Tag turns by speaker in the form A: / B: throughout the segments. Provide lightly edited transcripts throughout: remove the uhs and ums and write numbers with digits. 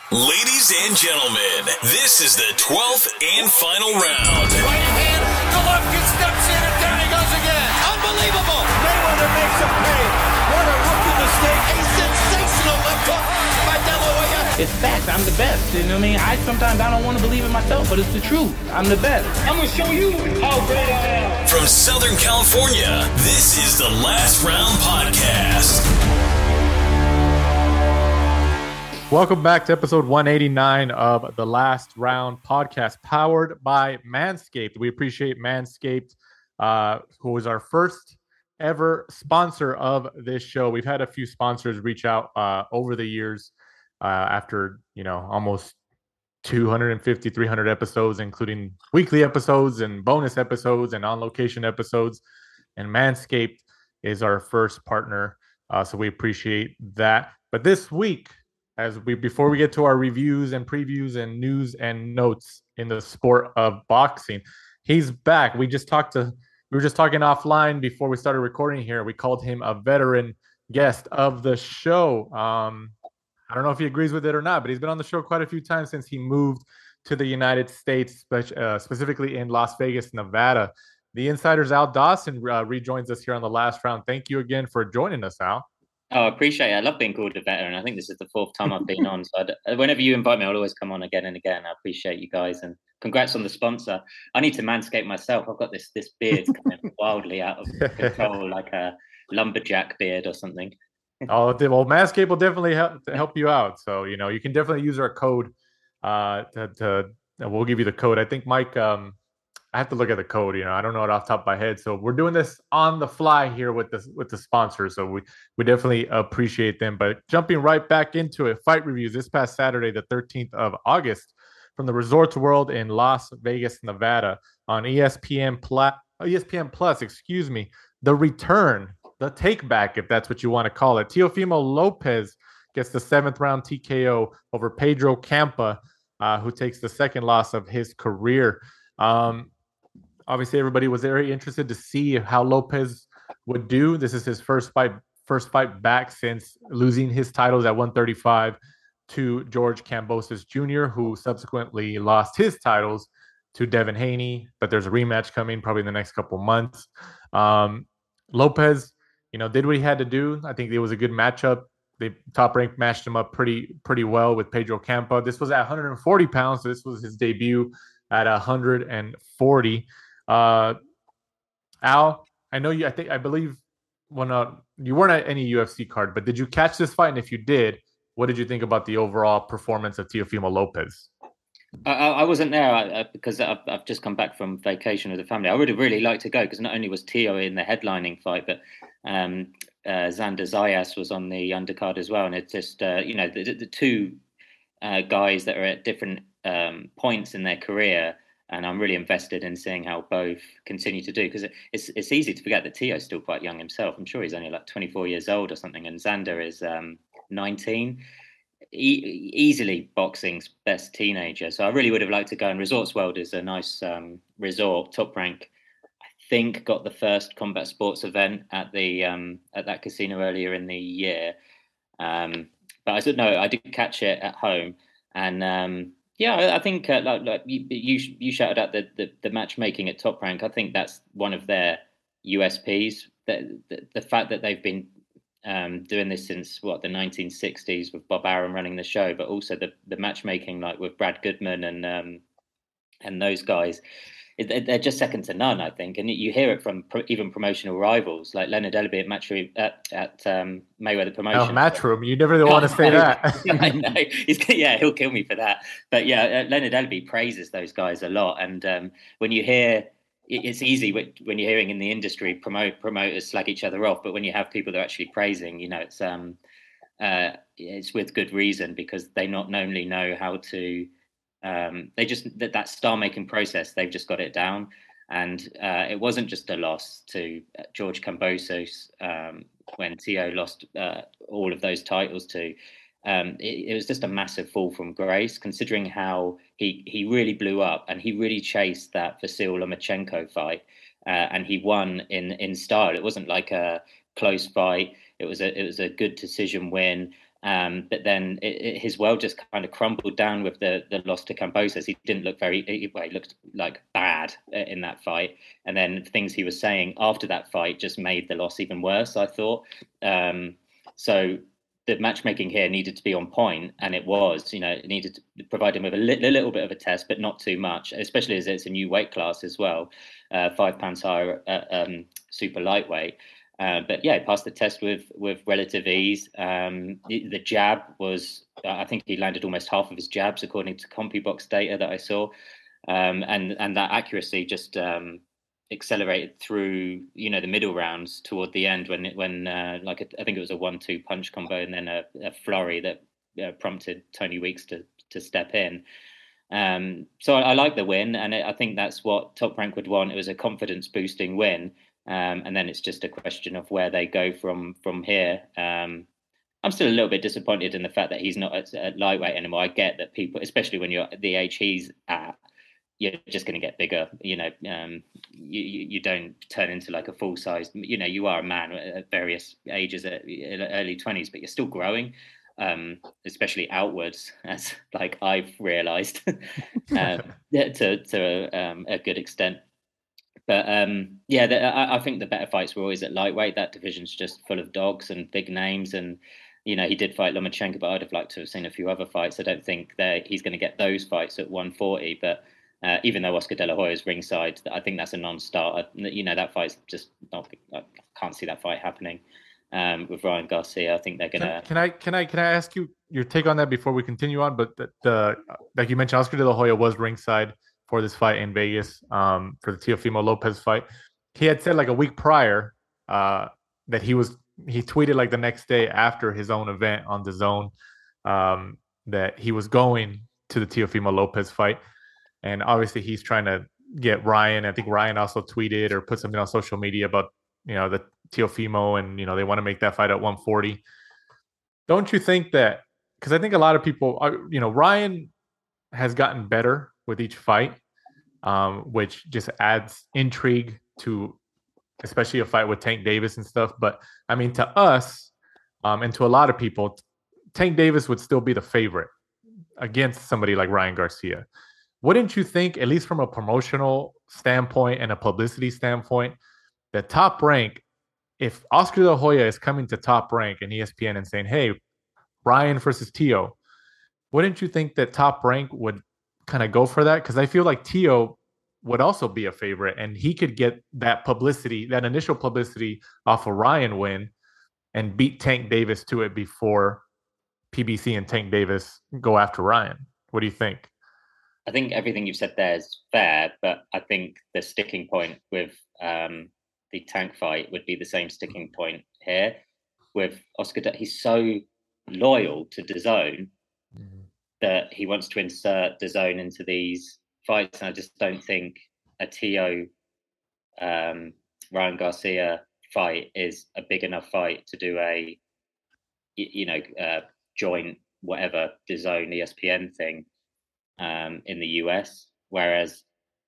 A: Ladies and gentlemen, this is the 12th and final round.
B: Right hand, Golovkin steps in and down he goes again. Unbelievable. Mayweather makes a pay. What a rookie mistake. A sensational left hook by De La Hoya.
C: It's fact. I'm the best. You know what I mean? Sometimes I don't want to believe it myself, but it's the truth. I'm the best.
B: I'm going to show you how great I am.
A: From Southern California, this is the Last Round Podcast.
D: Welcome back to episode 189 of the Last Round Podcast, powered by Manscaped. We appreciate Manscaped, who is our first ever sponsor of this show. We've had a few sponsors reach out over the years after, almost 250, 300 episodes, including weekly episodes and bonus episodes and on-location episodes. And Manscaped is our first partner, so we appreciate that. But this week, before we get to our reviews and previews and news and notes in the sport of boxing, he's back. We were just talking offline before we started recording here. We called him a veteran guest of the show. I don't know if he agrees with it or not, but he's been on the show quite a few times since he moved to the United States, specifically in Las Vegas, Nevada. The Insider's Al Dawson rejoins us here on the Last Round. Thank you again for joining us, Al.
E: Oh, I appreciate it. I love being called a veteran. I think this is the fourth time I've been on. So whenever you invite me, I'll always come on again and again. I appreciate you guys, and congrats on the sponsor. I need to manscape myself. I've got this beard coming wildly out of control, like a lumberjack beard or something.
D: Oh, well, Manscaped will definitely help you out. So, you can definitely use our code. We'll give you the code. I think Mike, I have to look at the code. I don't know it off the top of my head. So we're doing this on the fly here with the sponsors. So we definitely appreciate them. But jumping right back into it, fight reviews this past Saturday, the 13th of August, from the Resorts World in Las Vegas, Nevada, on ESPN Plus. The return, the take back, if that's what you want to call it. Teofimo Lopez gets the 7th round TKO over Pedro Campa, who takes the second loss of his career. Obviously, everybody was very interested to see how Lopez would do. This is his first fight back since losing his titles at 135 to George Kambosos Jr., who subsequently lost his titles to Devin Haney. But there's a rematch coming probably in the next couple months. Lopez, did what he had to do. I think it was a good matchup. The Top Rank matched him up pretty well with Pedro Campa. This was at 140 pounds, so this was his debut at 140. Al, I know you. I believe when you weren't at any UFC card, but did you catch this fight? And if you did, what did you think about the overall performance of Teofimo Lopez?
E: I wasn't there because I've just come back from vacation with the family. I would have really liked to go because not only was Teo in the headlining fight, but Xander Zayas was on the undercard as well. And it's just the two guys that are at different points in their career. And I'm really invested in seeing how both continue to do, because it's easy to forget that Teo's still quite young himself. I'm sure he's only like 24 years old or something, and Xander is 19. Easily boxing's best teenager. So I really would have liked to go. And Resorts World is a nice resort. Top Rank, I think, got the first combat sports event at that casino earlier in the year. But I did catch it at home, and I think like you shouted out the matchmaking at Top Rank. I think that's one of their USPs. The fact that they've been doing this since the 1960s with Bob Arum running the show, but also the matchmaking like with Brad Goodman and those guys. They're just second to none, I think, and you hear it from even promotional rivals like Leonard Ellerby at Mayweather Promotions.
D: Oh, Matchroom, you never want to say that.
E: I know. He'll kill me for that. But Leonard Ellerby praises those guys a lot, and when you hear, it's easy when you're hearing in the industry promoters slag each other off, but when you have people that are actually praising, it's with good reason, because they not only know how to. They just that star making process, they've just got it down, and it wasn't just a loss to George Kambosos when Teo lost all of those titles to. It was just a massive fall from grace, considering how he really blew up and he really chased that Vasyl Lomachenko fight, and he won in style. It wasn't like a close fight. It was a good decision win. But then his world just kind of crumbled down with the loss to Kambosos. He didn't look he looked like bad in that fight. And then things he was saying after that fight just made the loss even worse, I thought. So the matchmaking here needed to be on point, and it was. It needed to provide him with a little bit of a test, but not too much, especially as it's a new weight class as well, 5 pounds higher super lightweight. But yeah, he passed the test with relative ease. The jab was, I think he landed almost half of his jabs according to CompuBox data that I saw, and that accuracy just accelerated through the middle rounds toward the end when I think it was a 1-2 punch combo and then a flurry that prompted Tony Weeks to step in. So I like the win, and I think that's what Top Rank would want. It was a confidence boosting win. And then it's just a question of where they go from here. I'm still a little bit disappointed in the fact that he's not at lightweight anymore. I get that people, especially when you're at the age he's at, you're just going to get bigger. You don't turn into like a full size. You are a man at various ages, at early 20s, but you're still growing, especially outwards, as like I've realised, to a good extent. But I think the better fights were always at lightweight. That division's just full of dogs and big names. And, he did fight Lomachenko, but I'd have liked to have seen a few other fights. I don't think that he's going to get those fights at 140. But even though Oscar De La Hoya is ringside, I think that's a non-starter. That fight's just not. I can't see that fight happening with Ryan Garcia. I think they're going to.
D: Can I ask you your take on that before we continue on? But the like you mentioned, Oscar De La Hoya was ringside for this fight in Vegas, for the Teofimo Lopez fight. He had said like a week prior that he tweeted like the next day after his own event on DAZN that he was going to the Teofimo Lopez fight. And obviously he's trying to get Ryan. I think Ryan also tweeted or put something on social media about, the Teofimo and, they want to make that fight at 140. Don't you think that, because I think a lot of people are, Ryan has gotten better with each fight, which just adds intrigue to especially a fight with Tank Davis and stuff. But I mean, to us and to a lot of people, Tank Davis would still be the favorite against somebody like Ryan Garcia. Wouldn't you think, at least from a promotional standpoint and a publicity standpoint, that Top Rank, if Oscar De La Hoya is coming to Top Rank and ESPN and saying, hey, Ryan versus Tio, wouldn't you think that Top Rank would kind of go for that? Because I feel like Tio would also be a favorite, and he could get that publicity, that initial publicity off a Ryan win and beat Tank Davis to it before PBC and Tank Davis go after Ryan. What do you think?
E: I think everything you've said there is fair, but I think the sticking point with the Tank fight would be the same sticking point here with Oscar. He's so loyal to DAZN that he wants to insert DAZN into these fights, and I just don't think a Tio Ryan Garcia fight is a big enough fight to do a joint whatever DAZN ESPN thing in the US, whereas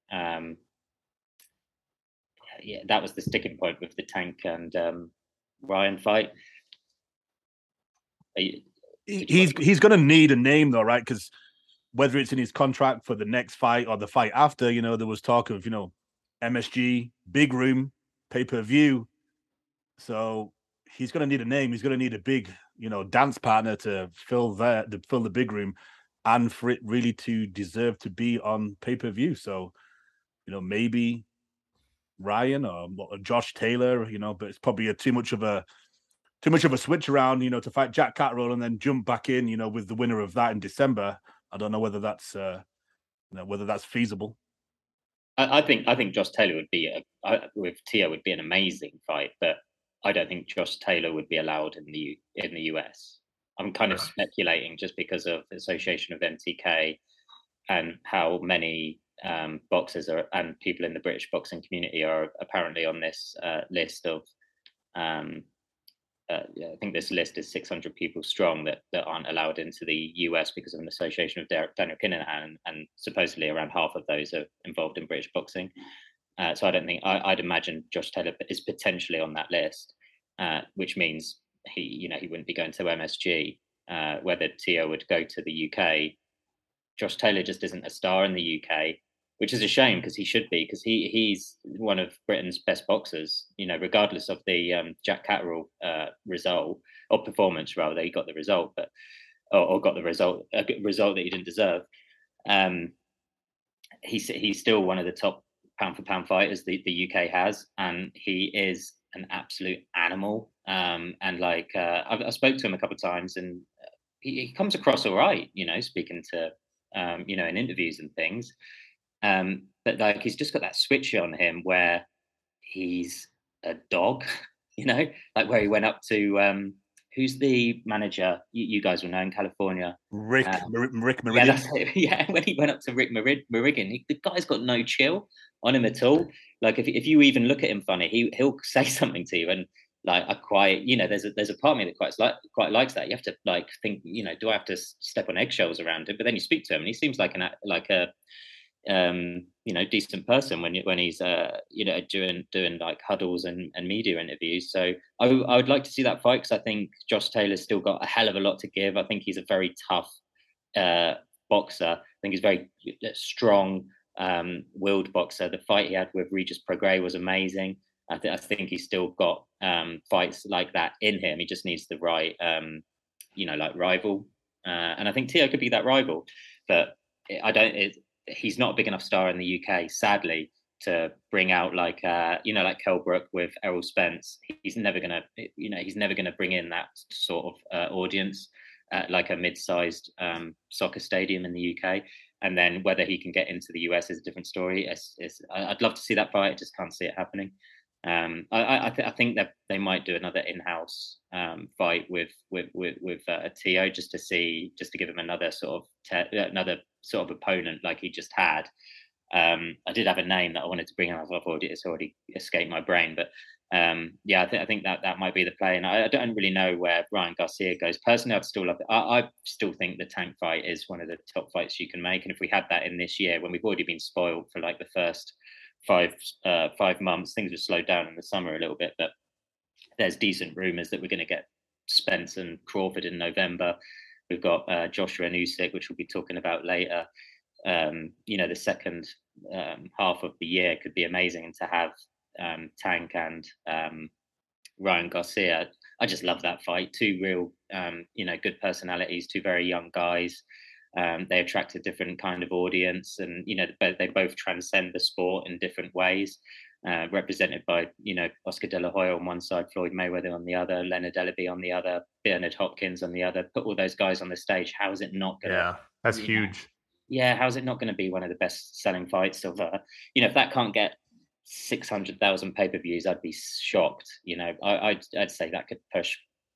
E: that was the sticking point with the Tank and Ryan fight.
F: He's going to need a name though, right? Because whether it's in his contract for the next fight or the fight after, there was talk of MSG, big room, pay-per-view. So he's going to need a name. He's going to need a big dance partner to fill the big room, and for it really to deserve to be on pay-per-view. So maybe Ryan or Josh Taylor, but it's probably too much of a switch around, to fight Jack Catterall and then jump back in, with the winner of that in December. I don't know whether that's feasible.
E: I think Josh Taylor would be with Tio would be an amazing fight, but I don't think Josh Taylor would be allowed in the US. I'm kind of speculating just because of the association of MTK and how many boxers and people in the British boxing community are apparently on this list of. I think this list is 600 people strong that aren't allowed into the US because of an association of Daniel Kinahan, and supposedly around half of those are involved in British boxing. So I don't think I'd imagine Josh Taylor is potentially on that list, which means he wouldn't be going to MSG. whether Tio would go to the UK. Josh Taylor just isn't a star in the UK, which is a shame because he should be, because he's one of Britain's best boxers, regardless of the Jack Catterall result or performance, rather. He got the result, but or got the result, a result that he didn't deserve. He's still one of the top pound for pound fighters the UK has, and he is an absolute animal. And I spoke to him a couple of times, and he comes across all right, speaking to in interviews and things. But like he's just got that switch on him where he's a dog, like where he went up to who's the manager you guys will know in California?
F: Rick Meridian.
E: Yeah, when he went up to Rick Meridian, the guy's got no chill on him at all. Like if you even look at him funny, he'll say something to you, and like there's a part of me that quite likes that. You have to like think, do I have to step on eggshells around him? But then you speak to him, and he seems like a decent person when he's doing like huddles and media interviews. So I would like to see that fight, because I think Josh Taylor's still got a hell of a lot to give. I think he's a very tough boxer. I think he's very strong, willed boxer. The fight he had with Regis Prograis was amazing. I think he's still got fights like that in him. He just needs the right rival, and I think Tio could be that rival, but he's not a big enough star in the UK, sadly, to bring out like Kell Brook with Errol Spence. He's never gonna bring in that sort of audience at like a mid-sized soccer stadium in the UK. And then whether he can get into the US is a different story. I'd love to see that fight. I just can't see it happening. I think that they might do another in-house fight with Tio just to give him another sort of opponent like he just had. I did have a name that I wanted to bring up. It's already escaped my brain, but I think that might be the play. And I don't really know where Ryan Garcia goes. Personally, I'd still love it. I still think the Tank fight is one of the top fights you can make. And if we had that in this year, when we've already been spoiled for like the first 5 months, things would slow down in the summer a little bit, but there's decent rumours that we're going to get Spence and Crawford in November. We've got Joshua and Usyk, which we'll be talking about later. The second half of the year could be amazing, and to have Tank and Ryan Garcia, I just love that fight. Two real good personalities, two very young guys. They attract a different kind of audience, and they both transcend the sport in different ways, represented by Oscar De La Hoya on one side, Floyd Mayweather on the other, Leonard Ellaby on the other, Bernard Hopkins on the other. Put all those guys on the stage, how is it not going to...
D: Yeah, that's huge.
E: Yeah, how is it not going to be one of the best selling fights of if that can't get 600,000 pay-per-views, I'd be shocked. I'd say that could push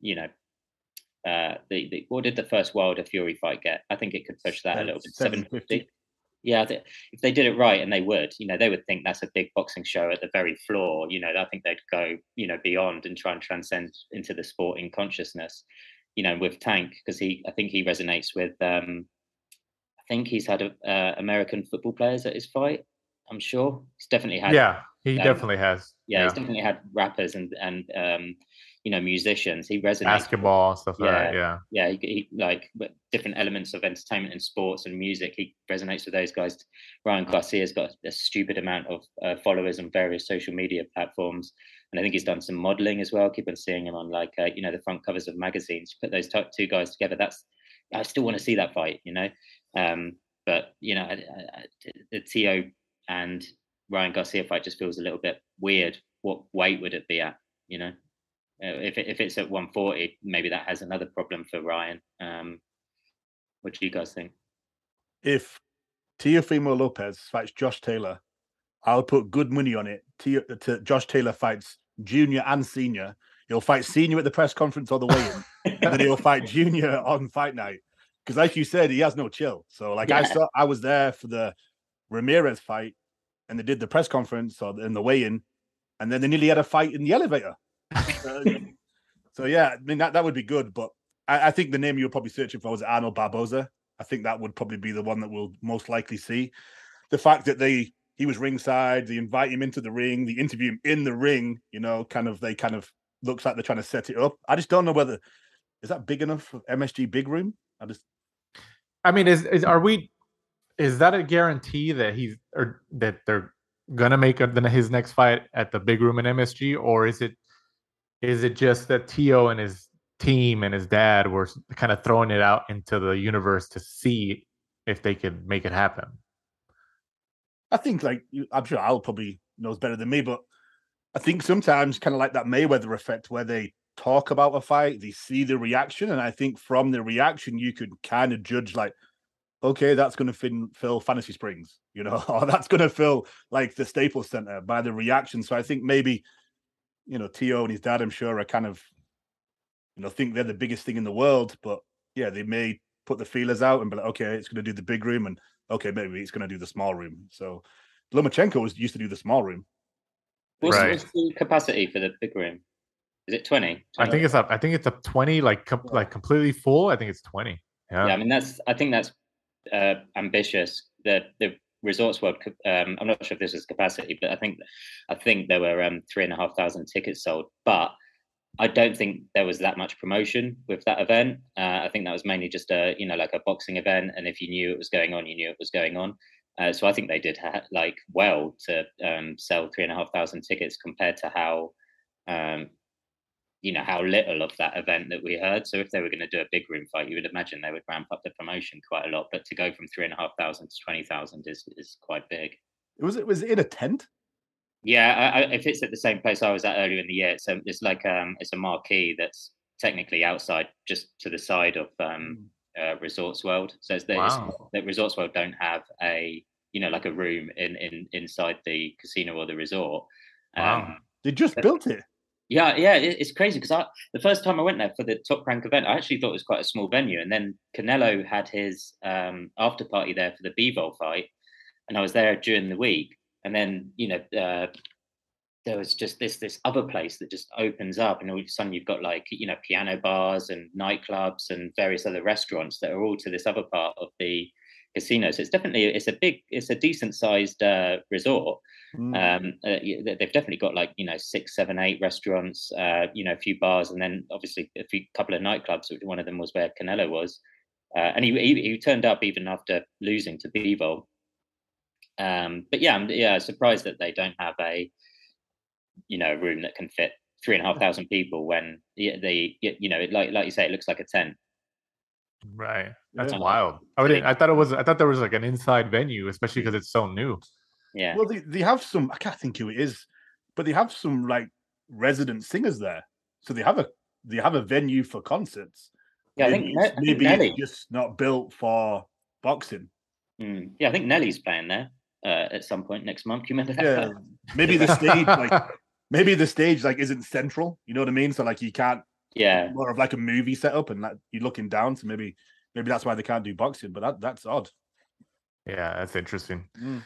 E: what did the first Wilder Fury fight get? I think it could push that a little bit. 750. Yeah, if they did it right, and they would think that's a big boxing show at the very floor. I think they'd go, beyond and try and transcend into the sporting consciousness. With Tank, because I think he resonates with. I think he's had American football players at his fight. I'm sure he's definitely had.
D: Yeah, he definitely has.
E: Yeah, he's definitely had rappers and musicians. He resonates
D: basketball and stuff like that.
E: Yeah, he like different elements of entertainment and sports and music. He resonates with those guys. Ryan Garcia's got a stupid amount of followers on various social media platforms, and I think he's done some modeling as well. Keep on seeing him on the front covers of magazines. Put those two guys together. I still want to see that fight. But the Tio and Ryan Garcia fight just feels a little bit weird. What weight would it be at? If it's at 140, maybe that has another problem for Ryan. What do you guys think?
F: If Teofimo Lopez fights Josh Taylor, I'll put good money on it. Josh Taylor fights junior and senior. He'll fight senior at the press conference or the weigh-in, and then he'll fight junior on fight night. Because, like you said, he has no chill. So, I was there for the Ramirez fight, and they did the press conference or in the weigh-in, and then they nearly had a fight in the elevator. So yeah, I mean that would be good. But I think the name you were probably searching for was Arnold Barboza. I think that would probably be the one that we'll most likely see. The fact that he was ringside, they invite him into the ring, they interview him in the ring. They kind of looks like they're trying to set it up. I just don't know whether Is that big enough for MSG big room?
D: I mean, is that a guarantee that that they're gonna make his next fight at the big room in MSG, or is it just that Tio and his team and his dad were kind of throwing it out into the universe to see if they could make it happen?
F: I think, I'm sure Al probably knows better than me, but I think sometimes kind of like that Mayweather effect where they talk about a fight, they see the reaction, and I think from the reaction you could kind of judge like, okay, that's going to fill Fantasy Springs, or that's going to fill like the Staples Center by the reaction. So I think maybe, Tio and his dad, I'm sure, are kind of, think they're the biggest thing in the world, but yeah, they may put the feelers out and be like, okay, it's going to do the big room, and okay, maybe it's going to do the small room. So Lomachenko used to do the small room.
E: What's the capacity for the big room? Is it 20?
D: I think it's up 20, like completely full. I think it's 20. Yeah.
E: I mean, I think that's ambitious. The Resorts World, I'm not sure if this is capacity, but I think there were 3,500 tickets sold, but I don't think there was that much promotion with that event. I think that was mainly just like a boxing event, and if you knew it was going on, you knew it was going on. So I think they did well to sell 3,500 tickets compared to how how little of that event that we heard. So if they were going to do a big room fight, you would imagine they would ramp up the promotion quite a lot. But to go from 3,500 to 20,000 is quite big.
F: Was it in a tent?
E: Yeah, if it's at the same place I was at earlier in the year, so it's like it's a marquee that's technically outside, just to the side of Resorts World. So that Resorts World don't have a like a room inside the casino or the resort.
D: Wow.
F: They just built it.
E: Yeah, it's crazy because the first time I went there for the Top Rank event, I actually thought it was quite a small venue, and then Canelo had his after party there for the Bivol fight, and I was there during the week, and then there was just this other place that just opens up, and all of a sudden you've got like piano bars and nightclubs and various other restaurants that are all to this other part of the casino. So it's a decent sized resort. They've definitely got 6, 7, 8 restaurants, a few bars, and then obviously a couple of nightclubs. One of them was where Canelo was, and he turned up even after losing to Bivol. But I'm surprised that they don't have a room that can fit 3,500 people when like you say, it looks like a tent.
D: Right, that's wild. I thought there was like an inside venue, especially because it's so new.
E: Yeah.
F: Well, they have some. I can't think who it is, but they have some like resident singers there, so they have a venue for concerts.
E: Yeah,
F: maybe it's just not built for boxing.
E: Yeah, I think Nelly's playing there at some point next month. You remember that?
F: Yeah, maybe the stage isn't central. You know what I mean? So you can't.
E: Yeah,
F: more of like a movie setup, and you're looking down. So maybe that's why they can't do boxing. But that's odd.
D: Yeah, that's interesting.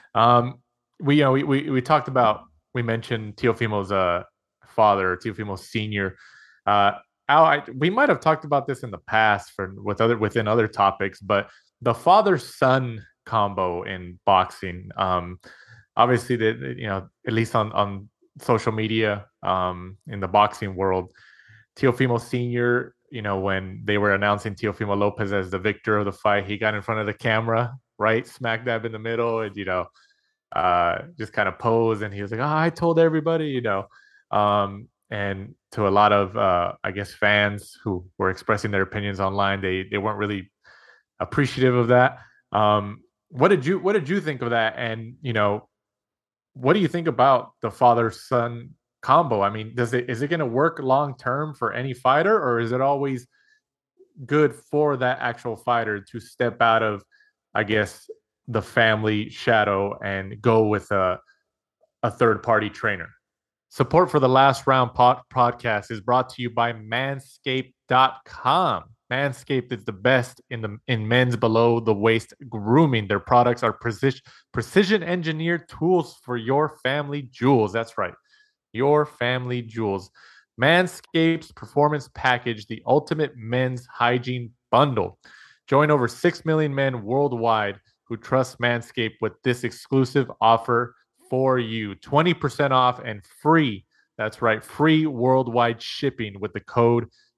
D: We talked about, we mentioned Teofimo's father, Teofimo Senior. Al, we might have talked about this in the past within other topics, but the father-son combo in boxing, obviously, at least on social media, in the boxing world, Teofimo Senior, when they were announcing Teofimo Lopez as the victor of the fight, he got in front of the camera, right, smack dab in the middle, and just kind of pose, and he was like, I told everybody, and to a lot of I guess fans who were expressing their opinions online, they weren't really appreciative of that. What did you think of that? And what do you think about the father-son combo? I mean, is it going to work long term for any fighter, or is it always good for that actual fighter to step out of, I guess, the family shadow and go with a third-party trainer? Support for the Last Round podcast is brought to you by Manscaped.com. Manscaped is the best in men's below the waist grooming. Their products are precision engineered tools for your family jewels. That's right, your family jewels. Manscaped's Performance Package, the ultimate men's hygiene bundle. Join over 6 million men worldwide who trust Manscaped with this exclusive offer for you. 20% off and free. That's right, free worldwide shipping with the code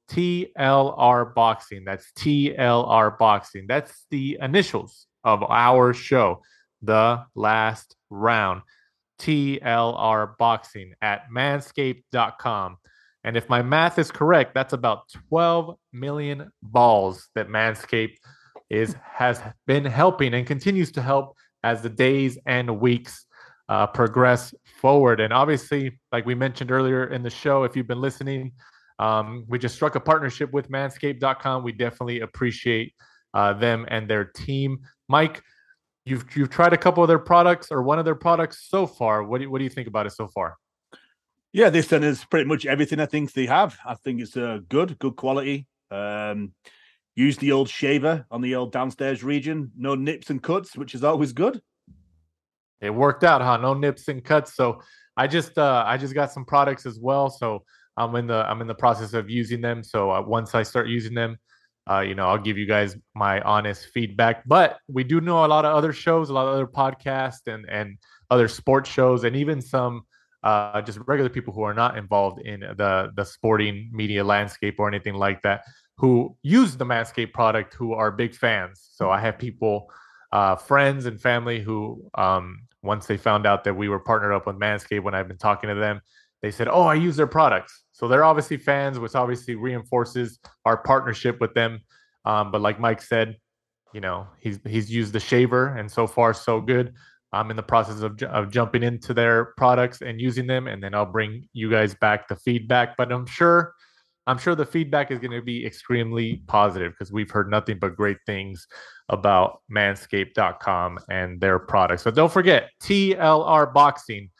D: TLR Boxing. That's TLR Boxing. That's the initials of our show, The Last Round. TLR Boxing at manscaped.com. And if my math is correct, that's about 12 million balls that Manscaped has been helping and continues to help as the days and weeks progress forward. And obviously, like we mentioned earlier in the show, if you've been listening, we just struck a partnership with manscaped.com. We definitely appreciate them and their team. Mike, you've tried a couple of their products or one of their products so far. What do you think about it so far?
F: Yeah, this then is pretty much everything I think they have. I think it's good quality. Use the old shaver on the old downstairs region. No nips and cuts, which is always good.
D: It worked out, huh? No nips and cuts. So I just got some products as well. So I'm in the process of using them. So once I start using them, I'll give you guys my honest feedback. But we do know a lot of other shows, a lot of other podcasts and other sports shows, and even some just regular people who are not involved in the sporting media landscape or anything like that, who use the Manscaped product, who are big fans. So I have people, friends and family who, once they found out that we were partnered up with Manscaped, when I've been talking to them, they said, "Oh, I use their products." So they're obviously fans, which obviously reinforces our partnership with them. But like Mike said, he's used the shaver, and so far so good. I'm in the process of jumping into their products and using them, and then I'll bring you guys back the feedback. But I'm sure the feedback is going to be extremely positive because we've heard nothing but great things about manscaped.com and their products. So don't forget TLR Boxing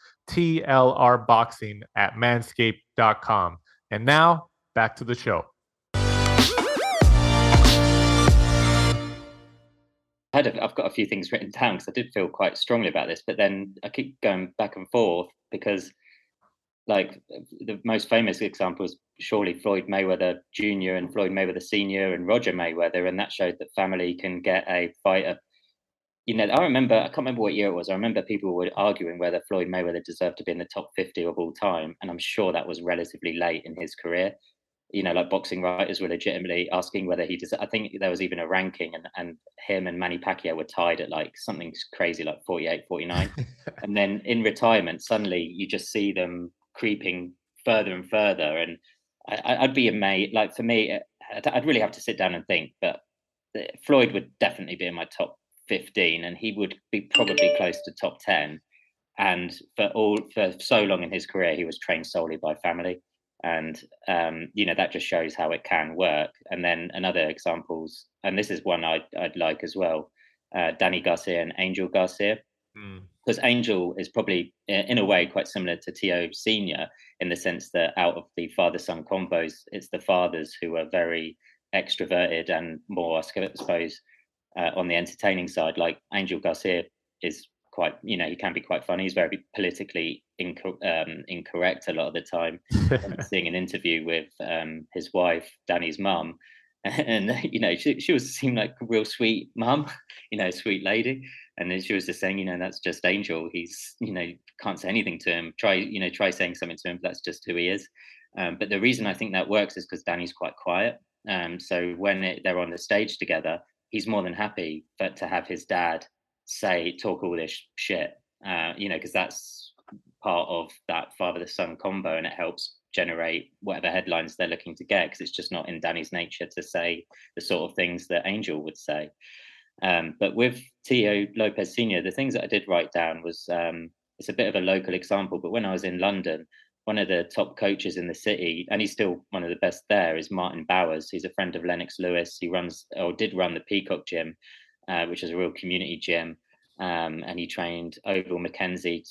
D: at manscaped.com. And now back to the show.
E: I've got a few things written down because I did feel quite strongly about this, but then I keep going back and forth because, like, the most famous example is surely Floyd Mayweather Jr. and Floyd Mayweather Sr. and Roger Mayweather, and that showed that family can get a fighter. I can't remember what year it was. I remember people were arguing whether Floyd Mayweather deserved to be in the top 50 of all time, and I'm sure that was relatively late in his career. Like boxing writers were legitimately asking whether he does. I think there was even a ranking, and him and Manny Pacquiao were tied at like something crazy, like 48, 49. And then in retirement, suddenly you just see them creeping further and further. And I'd be amazed. Like, for me, I'd really have to sit down and think, but Floyd would definitely be in my top 15, and he would be probably close to top 10. And for so long in his career, he was trained solely by family. And that just shows how it can work. And then another examples, and this is one I'd like as well, Danny Garcia and Angel Garcia, because Angel is probably in a way quite similar to Tio Senior in the sense that out of the father-son combos, it's the fathers who are very extroverted and more, I suppose, on the entertaining side. Like Angel Garcia is quite, he can be quite funny. He's very politically incorrect a lot of the time. I'm seeing an interview with his wife, Danny's mum, and she seemed like a real sweet mum, sweet lady. And then she was just saying, that's just Angel. He's, can't say anything to him. Try saying something to him. But that's just who he is. But the reason I think that works is because Danny's quite quiet. So when they're on the stage together, he's more than happy to have his dad talk all this shit, because that's part of that father-son combo, and it helps generate whatever headlines they're looking to get, because it's just not in Danny's nature to say the sort of things that Angel would say. But with Tio Lopez Sr., the things that I did write down was, it's a bit of a local example, but when I was in London, one of the top coaches in the city, and he's still one of the best there, is Martin Bowers. He's a friend of Lennox Lewis. He did run the Peacock Gym, which is a real community gym. And he trained Oval McKenzie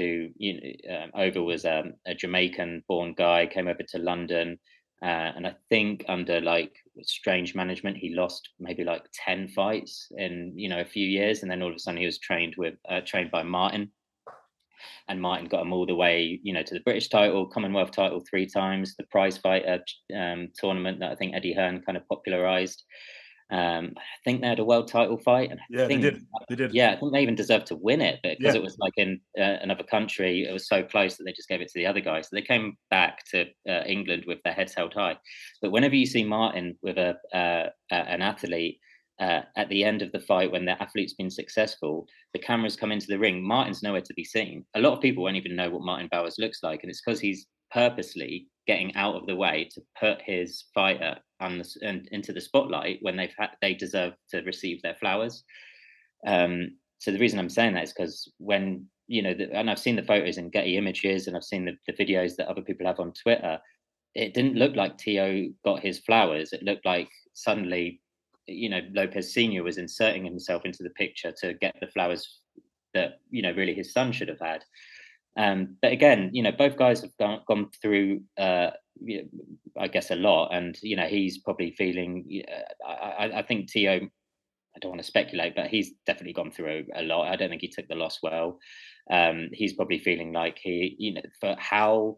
E: Oval was a Jamaican-born guy, came over to London, and I think under like strange management, he lost maybe like 10 fights in a few years, and then all of a sudden he was trained by Martin, and Martin got him all the way to the British title, Commonwealth title 3 times, the prize fighter tournament that I think Eddie Hearn kind of popularized. I think they had a world title fight, and
F: they did.
E: Yeah, I think they even deserved to win it, but because it was like in another country, it was so close that they just gave it to the other guy. So they came back to England with their heads held high. But whenever you see Martin with an athlete at the end of the fight, when the athlete's been successful, the cameras come into the ring. Martin's nowhere to be seen. A lot of people won't even know what Martin Bowers looks like, and it's because he's purposely getting out of the way to put his fighter into the spotlight when they deserve to receive their flowers. So the reason I'm saying that is because when, and I've seen the photos in Getty Images, and I've seen the videos that other people have on Twitter, it didn't look like Tio got his flowers. It looked like suddenly, Lopez Sr. was inserting himself into the picture to get the flowers that, really his son should have had. But again, both guys have gone through, I guess, a lot, and he's probably feeling. I think Tio. I don't want to speculate, but he's definitely gone through a lot. I don't think he took the loss well. He's probably feeling like for how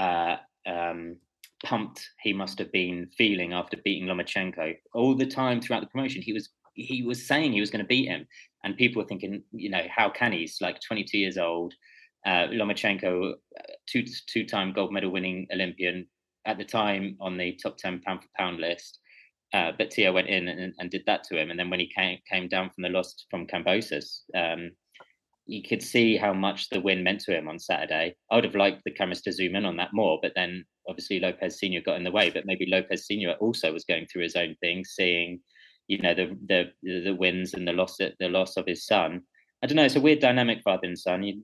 E: pumped he must have been feeling after beating Lomachenko. All the time throughout the promotion, he was saying he was going to beat him, and people were thinking, how can he? He's like 22 years old. Lomachenko, two-time gold medal winning Olympian, at the time on the top 10 pound for pound list. But Tio went in and did that to him. And then when he came down from the loss from Kambosos, you could see how much the win meant to him on Saturday. I would have liked the cameras to zoom in on that more, but then obviously Lopez Sr. got in the way. But maybe Lopez Sr. also was going through his own thing, seeing, the wins and the loss of his son. I don't know. It's a weird dynamic, father and son.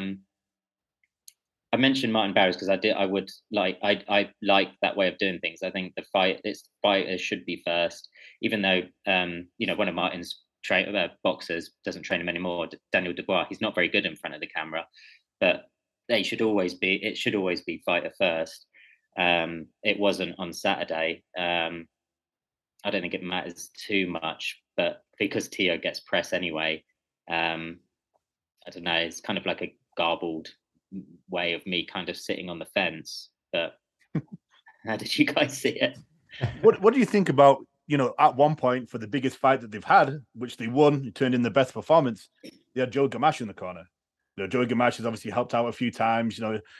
E: I mentioned Martin Bowers because I like that way of doing things. I think fighters should be first, even though one of Martin's boxers doesn't train him anymore, Daniel Dubois. He's not very good in front of the camera, but it should always be fighter first. It wasn't on Saturday. I don't think it matters too much, but because Tio gets press anyway. I don't know, it's kind of like a garbled way of me kind of sitting on the fence, but how did you guys see it?
F: What do you think about, at one point for the biggest fight that they've had, which they won, it turned in the best performance, they had Joe Gamache in the corner. Joe Gamache has obviously helped out a few times,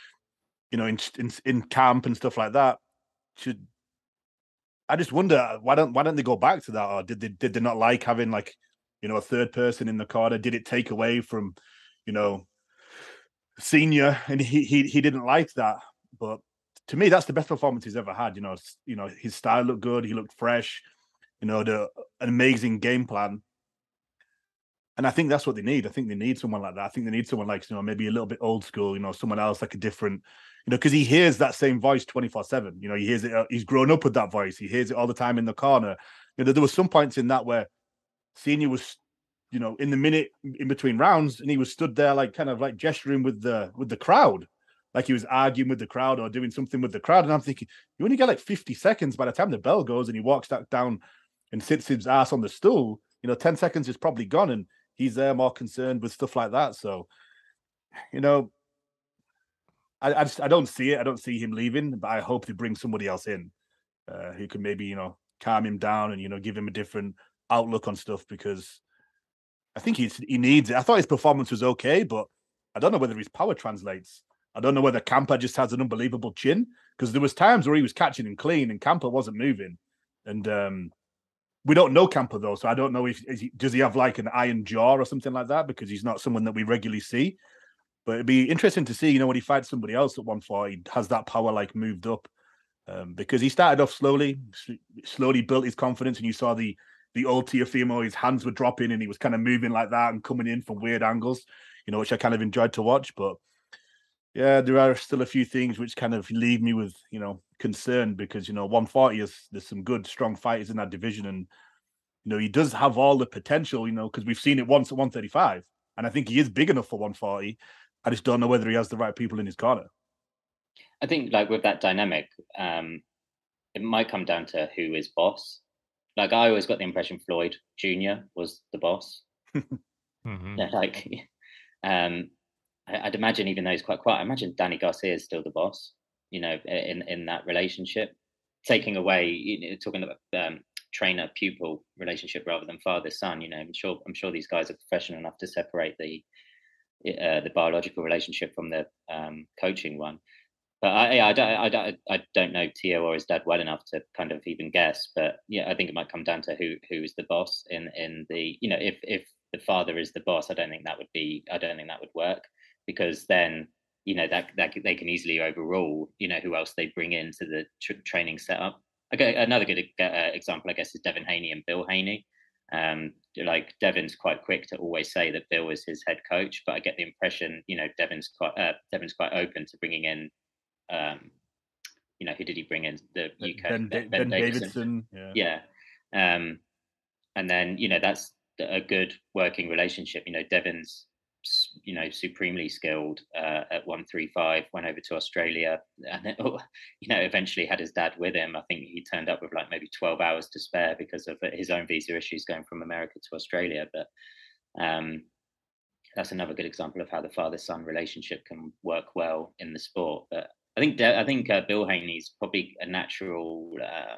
F: in camp and stuff like that. I just wonder, why don't they go back to that, or did they not like having a third person in the corner? Did it take away from, Senior, and he didn't like that? But to me, that's the best performance he's ever had. His style looked good. He looked fresh. An amazing game plan. And I think that's what they need. I think they need someone like that. I think they need someone like, maybe a little bit old school, someone else like a different, because he hears that same voice 24/7. He hears it. He's grown up with that voice. He hears it all the time in the corner. There were some points in that where Senior was, in the minute in between rounds, and he was stood there kind of gesturing with the crowd, like he was arguing with the crowd or doing something with the crowd. And I'm thinking, you only get 50 seconds by the time the bell goes, and he walks that down and sits his ass on the stool. 10 seconds is probably gone, and he's there more concerned with stuff like that. So, I don't see it. I don't see him leaving, but I hope they bring somebody else in who can maybe, calm him down and, give him a different outlook on stuff, because I think he needs it. I thought his performance was okay, but I don't know whether his power translates. I don't know whether Campa just has an unbelievable chin, because there was times where he was catching him clean and Campa wasn't moving. And we don't know Campa, though, so I don't know does he have an iron jaw or something like that, because he's not someone that we regularly see. But it'd be interesting to see, when he fights somebody else at 140, has that power moved up, because he started off slowly built his confidence, and you saw the old Teofimo, his hands were dropping and he was kind of moving like that and coming in from weird angles, which I kind of enjoyed to watch. But yeah, there are still a few things which kind of leave me with, concern, because, 140 there's some good, strong fighters in that division. And, he does have all the potential, because we've seen it once at 135. And I think he is big enough for 140. I just don't know whether he has the right people in his corner.
E: I think with that dynamic, it might come down to who is boss. I always got the impression Floyd Jr. was the boss.
D: Mm-hmm.
E: Yeah, I'd imagine, even though he's quite quiet, I imagine Danny Garcia is still the boss, in that relationship. Taking away, talking about trainer pupil relationship rather than father son. You know, I'm sure these guys are professional enough to separate the biological relationship from the coaching one. But I don't know Tio or his dad well enough to kind of even guess. But yeah, I think it might come down to who is the boss in the, you know, if the father is the boss, I don't think that would work, because then, you know, that they can easily overrule, you know, who else they bring into the training setup. Okay, another good example, I guess, is Devin Haney and Bill Haney. Like Devin's quite quick to always say that Bill is his head coach, but I get the impression, you know, Devin's quite open to bringing in. You know, who did he bring in? The UK
F: Ben Davidson.
E: Yeah. And then, you know, that's a good working relationship. You know, Devin's, you know, supremely skilled at 135, went over to Australia, and then, you know, eventually had his dad with him. I think he turned up with like maybe 12 hours to spare because of his own visa issues going from America to Australia. But that's another good example of how the father-son relationship can work well in the sport. But I think Bill Haney's probably a natural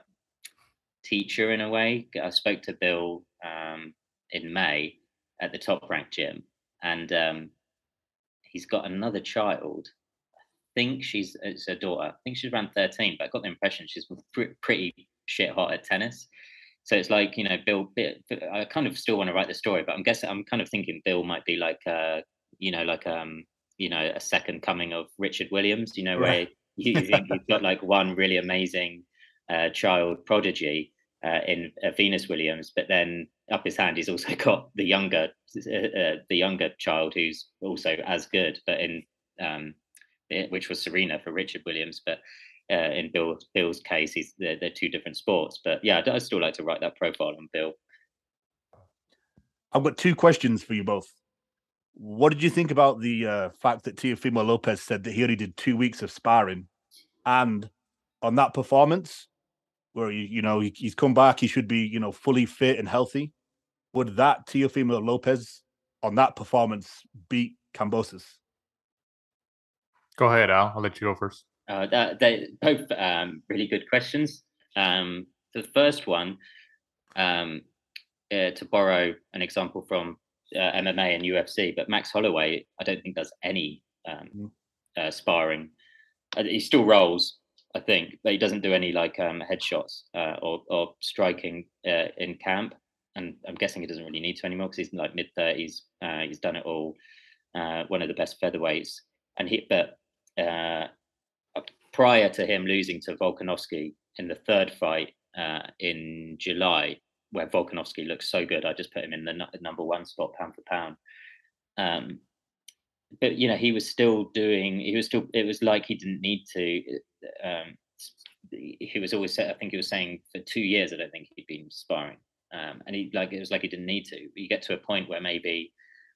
E: teacher in a way. I spoke to Bill in May at the Top Rank gym, and he's got another child. I think it's a daughter. I think she's around 13, but I got the impression she's pretty shit hot at tennis. So it's like, you know, Bill. I kind of still want to write the story, but I'm kind of thinking Bill might be like, you know, a second coming of Richard Williams, you know, where you've got like one really amazing child prodigy in Venus Williams, but then up his hand he's also got the younger child who's also as good, but which was Serena for Richard Williams, but in Bill's case, they're two different sports. But yeah, I'd still like to write that profile on Bill.
F: I've got two questions for you both. What did you think about the fact that Teofimo Lopez said that he only did 2 weeks of sparring, and on that performance, where he's come back, he should be, you know, fully fit and healthy? Would that Teofimo Lopez on that performance beat Kambosos?
D: Go ahead, Al. I'll let you go first.
E: They both really good questions. The first one, to borrow an example from MMA and UFC, but Max Holloway, I don't think does any sparring. He still rolls, I think, but he doesn't do any like headshots or striking in camp. And I'm guessing he doesn't really need to anymore because he's in like mid-30s. He's done it all. One of the best featherweights, but prior to him losing to Volkanovski in the third fight in July, where Volkanovski looks so good, I just put him in the number one spot pound for pound. But you know, it was like he didn't need to. He was always, I think he was saying for 2 years, I don't think he'd been sparring. And it was like he didn't need to. You get to a point where maybe,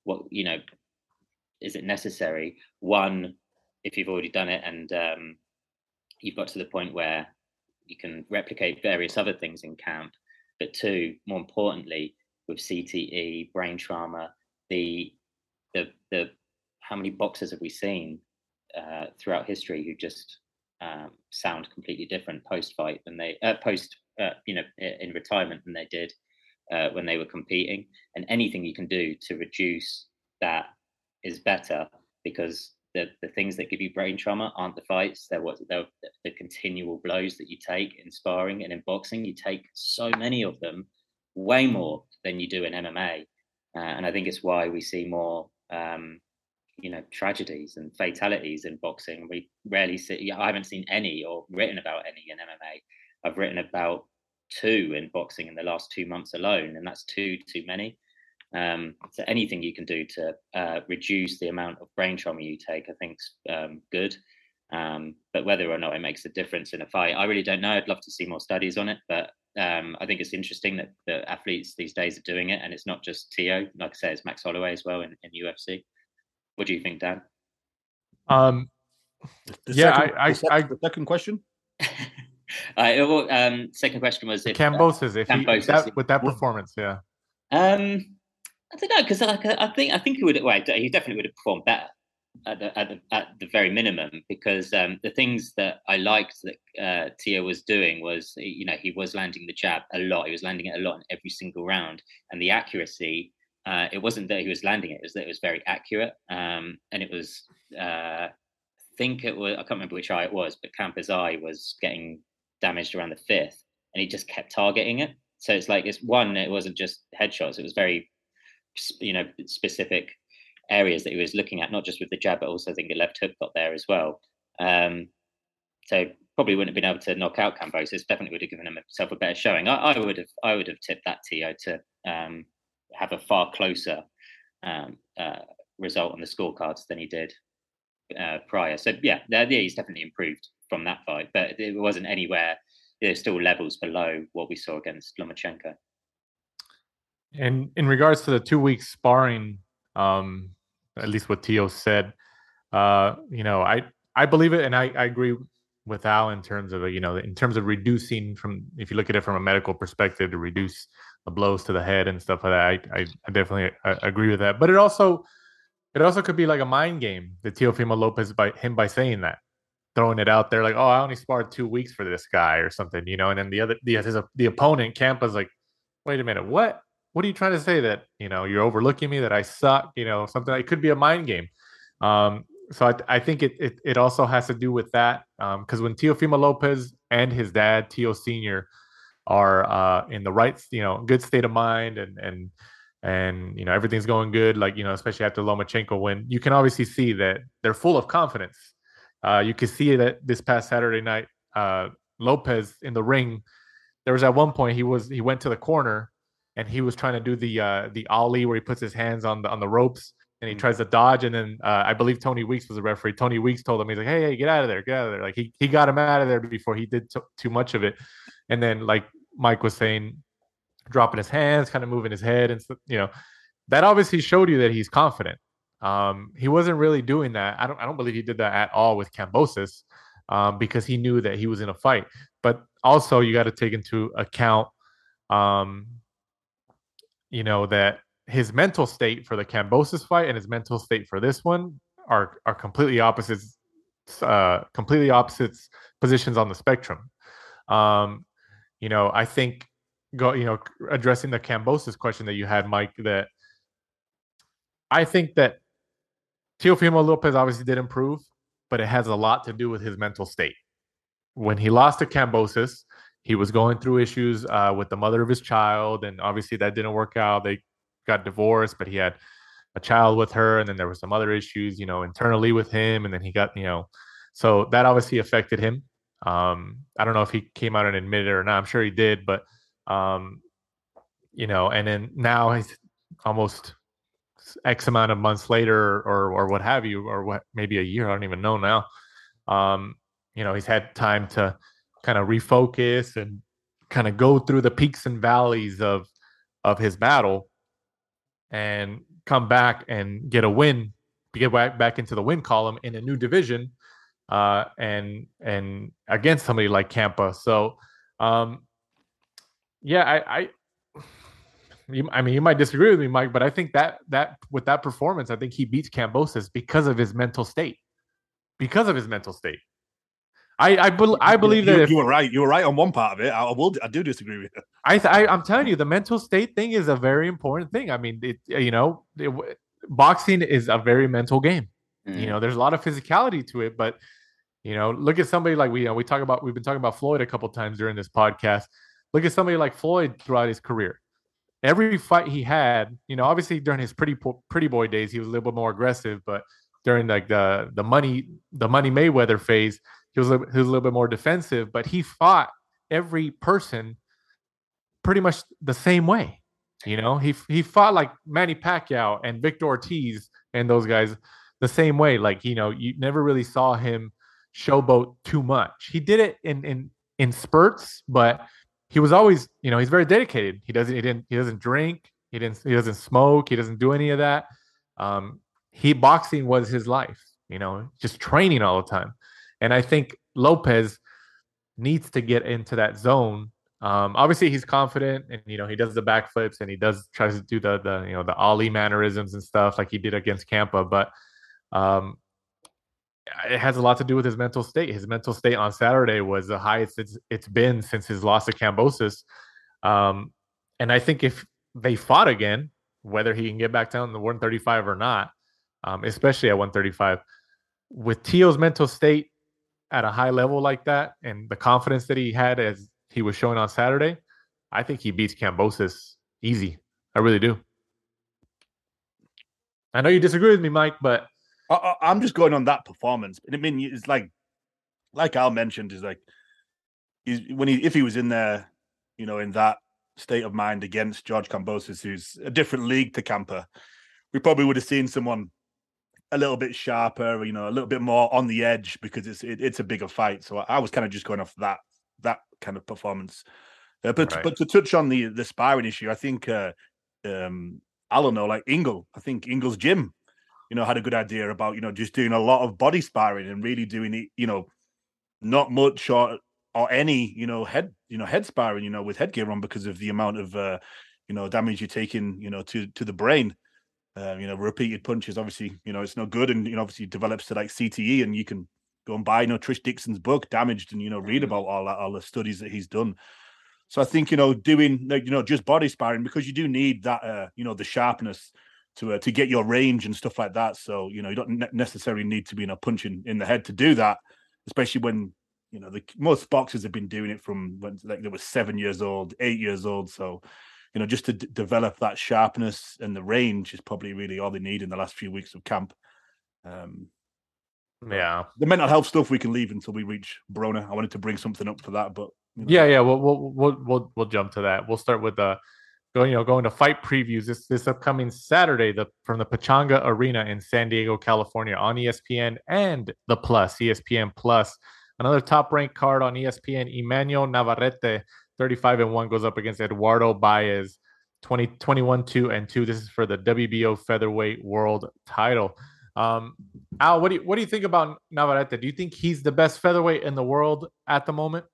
E: is it necessary? One, if you've already done it and you've got to the point where you can replicate various other things in camp. But two, more importantly, with CTE, brain trauma, the how many boxers have we seen throughout history who just sound completely different post-fight than they in retirement than they did when they were competing? And anything you can do to reduce that is better, because the things that give you brain trauma aren't the fights. They're the continual blows that you take in sparring. And in boxing, you take so many of them, way more than you do in MMA. And I think it's why we see more, tragedies and fatalities in boxing. We rarely see. I haven't seen any or written about any in MMA. I've written about 2 in boxing in the last 2 months alone, and that's too many. So anything you can do to reduce the amount of brain trauma you take, I think, is good. But whether or not it makes a difference in a fight, I really don't know. I'd love to see more studies on it, but I think it's interesting that the athletes these days are doing it, and it's not just Tio. Like I say, it's Max Holloway as well in UFC. What do you think, Dan?
F: The second question.
E: Second question was if
D: Kambosos, with that performance, yeah.
E: I don't know, because I think he would. Well, he definitely would have performed better. at the very minimum, because the things that I liked that Tio was doing was, he was landing the jab a lot. He was landing it a lot in every single round, and the accuracy. It wasn't that he was landing it; it was that it was very accurate, and it was. I think it was. I can't remember which eye it was, but Campa's eye was getting damaged around the fifth, and he just kept targeting it. So it's like it wasn't just headshots; it was very, specific areas that he was looking at, not just with the jab, but also I think the left hook got there as well. So probably wouldn't have been able to knock out Kambosos. Definitely would have given himself a better showing. I would have tipped that Tio to have a far closer result on the scorecards than he did prior. So yeah, he's definitely improved from that fight, but it wasn't anywhere. There's still levels below what we saw against Lomachenko.
D: And in regards to the 2 weeks sparring, at least what Tio said, I believe it, and I agree with Al in terms of in terms of reducing, from, if you look at it from a medical perspective, to reduce the blows to the head and stuff like that. I definitely agree with that. But it also could be like a mind game, the Teofimo Lopez by saying that, throwing it out there like, oh, I only sparred 2 weeks for this guy or something, and then the opponent Campa's like, wait a minute, what are you trying to say, that you're overlooking me, that I suck, something. It could be a mind game. So I think it also has to do with that, because when Teofimo Lopez and his dad Tio Senior are in the right, good state of mind, and everything's going good, like, especially after Lomachenko win, you can obviously see that they're full of confidence. You can see that this past Saturday night, Lopez in the ring, there was at one point he went to the corner and he was trying to do the ollie where he puts his hands on the ropes and he tries to dodge, and then I believe Tony Weeks was the referee. Tony Weeks told him, he's like, hey, get out of there, like he got him out of there before he did too much of it. And then, like Mike was saying, dropping his hands, kind of moving his head, and that obviously showed you that he's confident. He wasn't really doing that. I don't believe he did that at all with Kambosos, because he knew that he was in a fight. But also you got to take into account, that his mental state for the Kambosos fight and his mental state for this one are completely opposites, positions on the spectrum. I think addressing the Kambosos question that you had, Mike, that I think that Teofimo Lopez obviously did improve, but it has a lot to do with his mental state. When he lost to Kambosos, he was going through issues with the mother of his child, and obviously that didn't work out. They got divorced, but he had a child with her, and then there were some other issues, internally with him, and then he got, so that obviously affected him. I don't know if he came out and admitted it or not. I'm sure he did, but and then now he's almost X amount of months later, or what have you, or what, maybe a year, I don't even know now. He's had time to kind of refocus and kind of go through the peaks and valleys of his battle and come back and get a win, get back into the win column in a new division, and against somebody like Campa. So yeah, you might disagree with me, Mike, but I think that with that performance, I think he beats Kambosos because of his mental state. I believe that
F: you were right. You were right on one part of it. I do disagree with you.
D: I'm telling you, the mental state thing is a very important thing. I mean, boxing is a very mental game. Mm. There's a lot of physicality to it, but look at somebody like we've been talking about Floyd a couple times during this podcast. Look at somebody like Floyd throughout his career. Every fight he had, obviously during his pretty boy days, he was a little bit more aggressive, but during like the Money Mayweather phase, he was a little bit more defensive, but he fought every person pretty much the same way. He fought like Manny Pacquiao and Victor Ortiz and those guys the same way. Like, you never really saw him showboat too much. He did it in spurts, but he was always, he's very dedicated. He doesn't drink, he doesn't smoke, he doesn't do any of that. Boxing was his life, just training all the time. And I think Lopez needs to get into that zone. Obviously he's confident, and he does the backflips, and he tries to do the Ali mannerisms and stuff like he did against Campa. But It has a lot to do with his mental state. His mental state on Saturday was the highest it's been since his loss to Kambosos. And I think if they fought again, whether he can get back down to 135 or not, especially at 135, with Teo's mental state at a high level like that and the confidence that he had as he was showing on Saturday, I think he beats Kambosos easy. I really do. I know you disagree with me, Mike, but
F: I'm just going on that performance. I mean, it's like Al mentioned, is like if he was in there, in that state of mind against George Kambosos, who's a different league to Camper, we probably would have seen someone a little bit sharper, a little bit more on the edge, because it's a bigger fight. So I was kind of just going off that kind of performance. But to touch on the sparring issue, I think I don't know, like Ingle. I think Ingle's gym, had a good idea about just doing a lot of body sparring and really doing it, not much or any head sparring, with headgear on, because of the amount of damage you're taking, to the brain. Repeated punches, obviously, it's no good, and obviously develops to like CTE, and you can go and buy Trish Dixon's book Damaged, and read about all the studies that he's done. So I think doing just body sparring, because you do need that the sharpness to get your range and stuff like that. So you don't necessarily need to be punching in the head to do that, especially when most boxers have been doing it from when they were 7 years old, 8 years old. So just to develop that sharpness and the range is probably really all they need in the last few weeks of camp.
D: Yeah,
F: the mental health stuff we can leave until we reach Broner. I wanted to bring something up for that, but
D: yeah, we'll jump to that. We'll start with going to fight previews this upcoming Saturday from the Pechanga Arena in San Diego, California, on ESPN and the Plus, ESPN Plus. Another top-ranked card on ESPN, Emmanuel Navarrete, 35-1, goes up against Eduardo Baez, 21-2. This is for the WBO featherweight world title. Al, what do you think about Navarrete? Do you think he's the best featherweight in the world at the moment?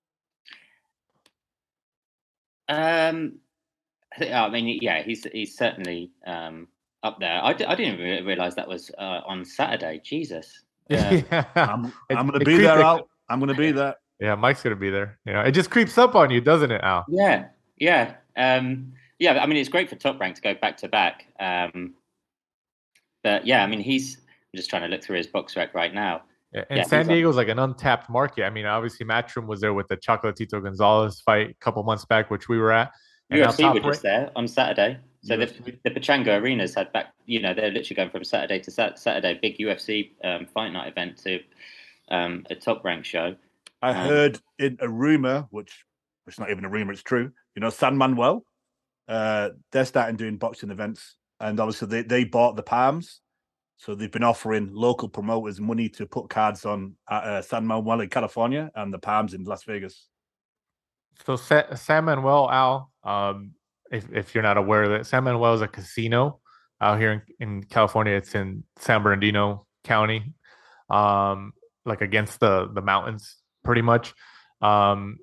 E: I mean, yeah, he's certainly up there. I didn't realize that was on Saturday. Jesus.
F: Yeah. I'm going to be there, Al. I'm going to be there.
D: Yeah, Mike's going to be there. It just creeps up on you, doesn't it, Al?
E: Yeah. I mean, it's great for Top Rank to go back to back. But yeah, I mean, I'm just trying to look through his box rec right now.
D: Yeah, and San Diego's like an untapped market. I mean, obviously Matchroom was there with the Chocolatito Gonzalez fight a couple months back, which we were at.
E: And UFC were just there on Saturday. So the Pechanga Arenas had back, they're literally going from Saturday to Saturday, big UFC fight night event to a Top Rank show.
F: I heard in a rumor, which it's not even a rumor, it's true. San Manuel, they're starting doing boxing events, and obviously they bought the Palms, so they've been offering local promoters money to put cards on at San Manuel in California and the Palms in Las Vegas.
D: So San Manuel, Al, if you're not aware of it, San Manuel is a casino out here in California. It's in San Bernardino County, like against the mountains, pretty much. And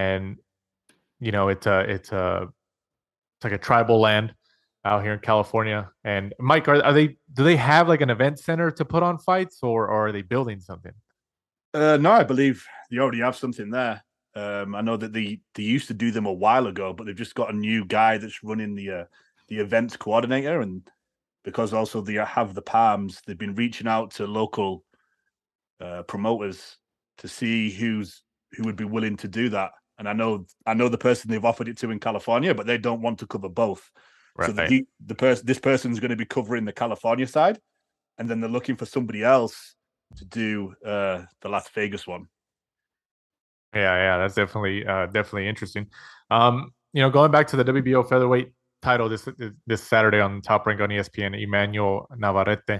D: it's like a tribal land out here in California. And Mike, do they have like an event center to put on fights, or are they building something?
F: No, I believe they already have something there. I know that they used to do them a while ago, but they've just got a new guy that's running the events coordinator, and because also they have the Palms, they've been reaching out to local promoters to see who would be willing to do that. And I know the person they've offered it to in California, but they don't want to cover both. Right. So this person's going to be covering the California side, and then they're looking for somebody else to do the Las Vegas one.
D: Yeah, that's definitely interesting. Going back to the WBO featherweight title this Saturday on Top Rank on ESPN, Emmanuel Navarrete.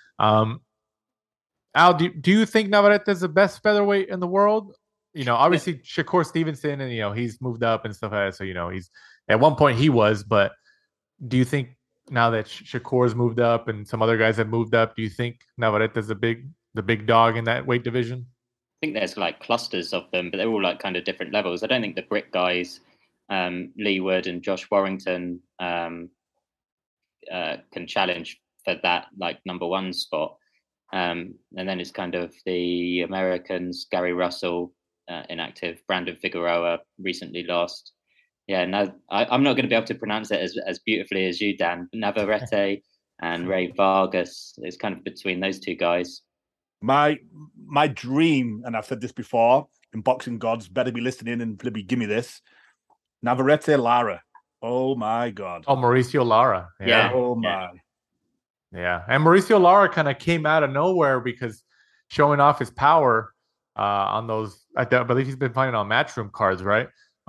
D: Al, do you think Navarrete is the best featherweight in the world? Obviously Shakur Stevenson, and he's moved up and stuff like that. So he's at one point he was, but do you think now that Shakur's moved up and some other guys have moved up, do you think Navarrete is the big dog in that weight division?
E: I think there's like clusters of them, but they're all like kind of different levels. I don't think the Brick guys, Lee Wood and Josh Warrington, can challenge for that like number one spot. And then it's kind of the Americans, Gary Russell, inactive, Brandon Figueroa recently lost. Yeah, I'm not going to be able to pronounce it as beautifully as you, Dan. Navarrete and Ray Vargas is kind of between those two guys.
F: My dream, and I've said this before, and boxing gods better be listening and maybe give me this. Navarrete Lara. Oh my God.
D: Oh, Mauricio Lara.
E: Yeah.
F: Oh my.
D: Yeah. And Mauricio Lara kind of came out of nowhere because showing off his power on those, I believe he's been fighting on Matchroom cards, right?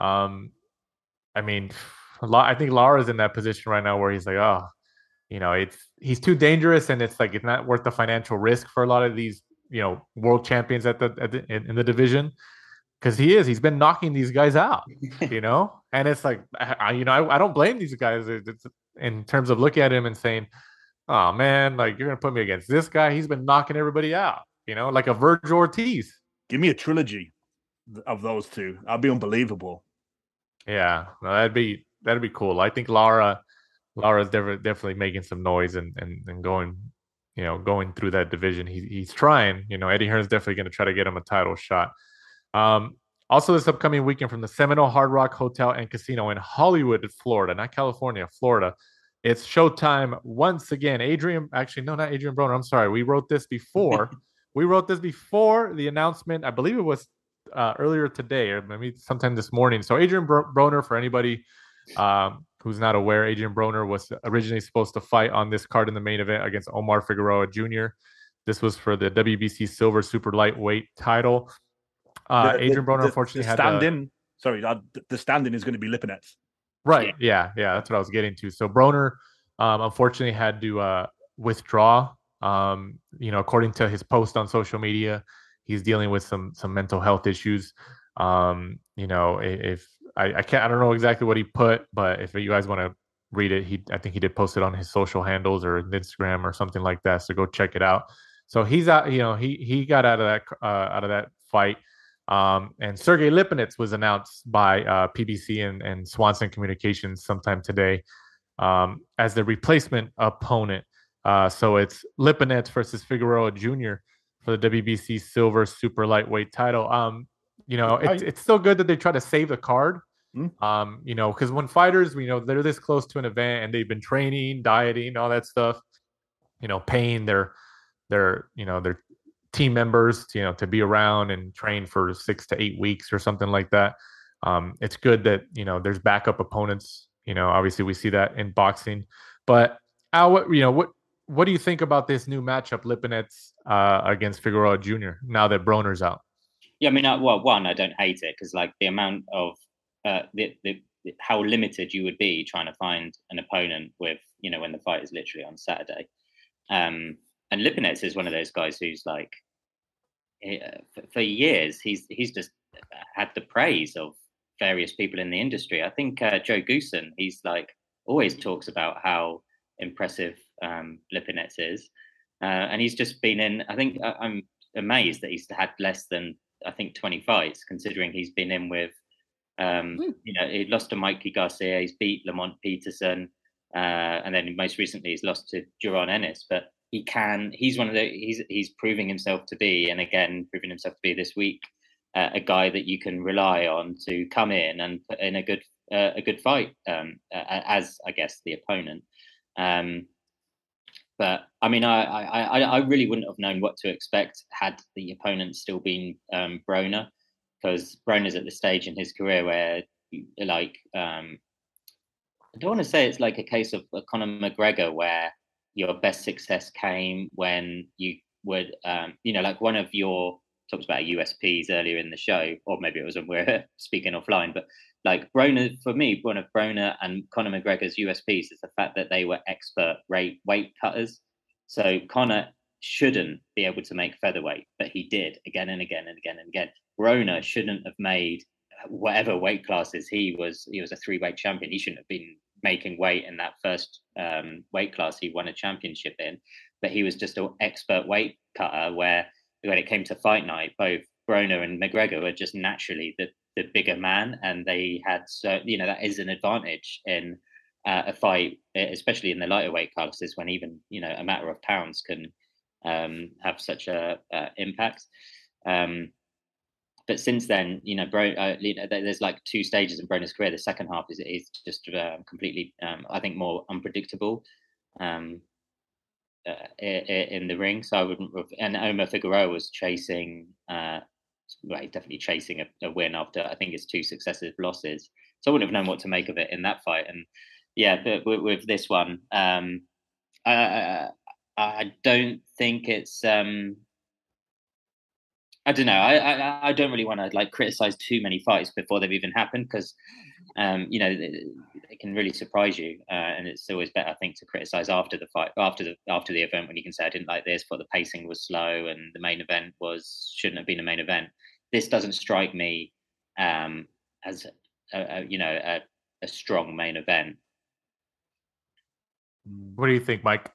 D: I mean, I think Lara's in that position right now where he's like, oh, he's too dangerous, and it's like it's not worth the financial risk for a lot of these, world champions in the division, because he's been knocking these guys out, and it's like, I don't blame these guys. It's in terms of looking at him and saying, oh man, like you're gonna put me against this guy. He's been knocking everybody out, like a Vergil Ortiz.
F: Give me a trilogy of those two. That'd be unbelievable.
D: Yeah, no, that'd be cool. I think Lara's definitely making some noise and going, going through that division. He's trying. Eddie Hearn's definitely going to try to get him a title shot. Also, this upcoming weekend from the Seminole Hard Rock Hotel and Casino in Hollywood, Florida, not California, Florida. It's showtime once again. Not Adrian Broner. I'm sorry. We wrote this before. The announcement. I believe it was earlier today, or maybe sometime this morning. So Adrian Broner, for anybody who's not aware, Adrian Broner was originally supposed to fight on this card in the main event against Omar Figueroa Jr. This was for the WBC Silver Super Lightweight title. Adrian Broner unfortunately had
F: the stand-in is going to be Lipinets.
D: Right. Yeah. That's what I was getting to. So Broner, unfortunately, had to withdraw. According to his post on social media, he's dealing with some mental health issues. If I don't know exactly what he put, but if you guys want to read it, I think he did post it on his social handles or Instagram or something like that. So go check it out. So he's out. He got out of that fight. And Sergey Lipinets was announced by PBC and Swanson Communications sometime today as the replacement opponent. So it's Lipinets versus Figueroa Jr. for the WBC Silver Super Lightweight title. It's still good that they try to save the card. Because when fighters, they're this close to an event and they've been training, dieting, all that stuff, paying their team members, to be around and train for 6 to 8 weeks or something like that. It's good that, there's backup opponents. Obviously we see that in boxing. But Al, what do you think about this new matchup, Lipinets against Figueroa Jr. now that Broner's out?
E: Yeah, I mean, I don't hate it because like the amount of how limited you would be trying to find an opponent with, when the fight is literally on Saturday. And Lipinets is one of those guys who's like, for years, he's just had the praise of various people in the industry. I think Joe Goosen, he's like always talks about how impressive Lipinets is. And he's just been in, I think I'm amazed that he's had less than, I think, 20 fights, considering he's been in with, he lost to Mikey Garcia, he's beat Lamont Peterson, and then most recently he's lost to Jaron Ennis. But he's one of he's proving himself to be, and again, proving himself to be this week, a guy that you can rely on to come in and put in a good fight, as I guess the opponent. But I mean, I really wouldn't have known what to expect had the opponent still been Broner, because Broner's at the stage in his career where, like, I don't want to say it's like a case of Conor McGregor where your best success came when you would, like one of your talks about USPs earlier in the show, or maybe it was when we're speaking offline, but like Broner, for me, one of Broner and Conor McGregor's USPs is the fact that they were expert weight cutters. So Conor shouldn't be able to make featherweight, but he did again and again and again and again. Broner shouldn't have made whatever weight classes he was a 3-weight champion. He shouldn't have been making weight in that first weight class he won a championship in, but he was just an expert weight cutter where when it came to fight night, both Broner and McGregor were just naturally the bigger man, and they had that is an advantage in a fight, especially in the lighter weight classes, when even a matter of pounds can have such a impact. But since then, there's like two stages in Broner's career. The second half is just completely, I think, more unpredictable in the ring. So I wouldn't. And Omar Figueroa was chasing, definitely chasing a win after I think it's 2 successive losses. So I wouldn't have known what to make of it in that fight. And yeah, but with this one, I don't think it's. I don't know. I don't really want to criticize too many fights before they've even happened because, it can really surprise you, and it's always better, I think, to criticize after the fight, after the event, when you can say I didn't like this, but the pacing was slow and the main event shouldn't have been a main event. This doesn't strike me as a strong main event.
D: What do you think, Mike?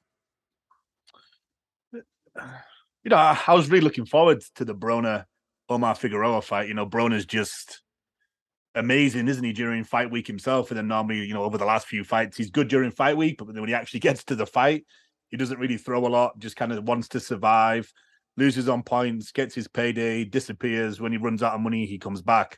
F: I was really looking forward to the Broner-Omar Figueroa fight. Broner's just amazing, isn't he, during fight week himself? And then normally, over the last few fights, he's good during fight week, but then when he actually gets to the fight, he doesn't really throw a lot, just kind of wants to survive, loses on points, gets his payday, disappears. When he runs out of money, he comes back.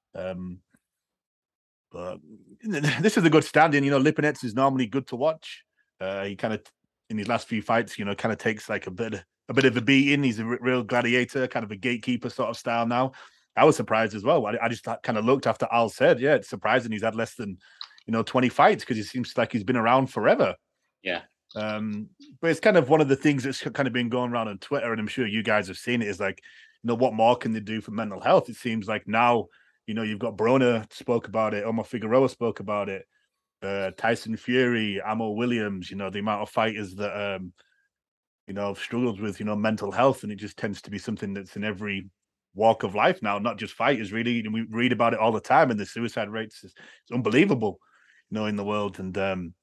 F: But this is a good stand-in. Lipinets is normally good to watch. He kind of, in his last few fights, kind of takes like a bit of a beating. He's a real gladiator, kind of a gatekeeper sort of style now. I was surprised as well. I just kind of looked after Al said, yeah, it's surprising he's had less than, 20 fights because he seems like he's been around forever.
E: Yeah.
F: But it's kind of one of the things that's kind of been going around on Twitter, and I'm sure you guys have seen it, is like, what more can they do for mental health? It seems like now, you've got Broner spoke about it, Omar Figueroa spoke about it, Tyson Fury, Amo Williams, the amount of fighters that, have struggled with, mental health, and it just tends to be something that's in every walk of life now, not just fighters, really. We read about it all the time, and the suicide rates is unbelievable, in the world. And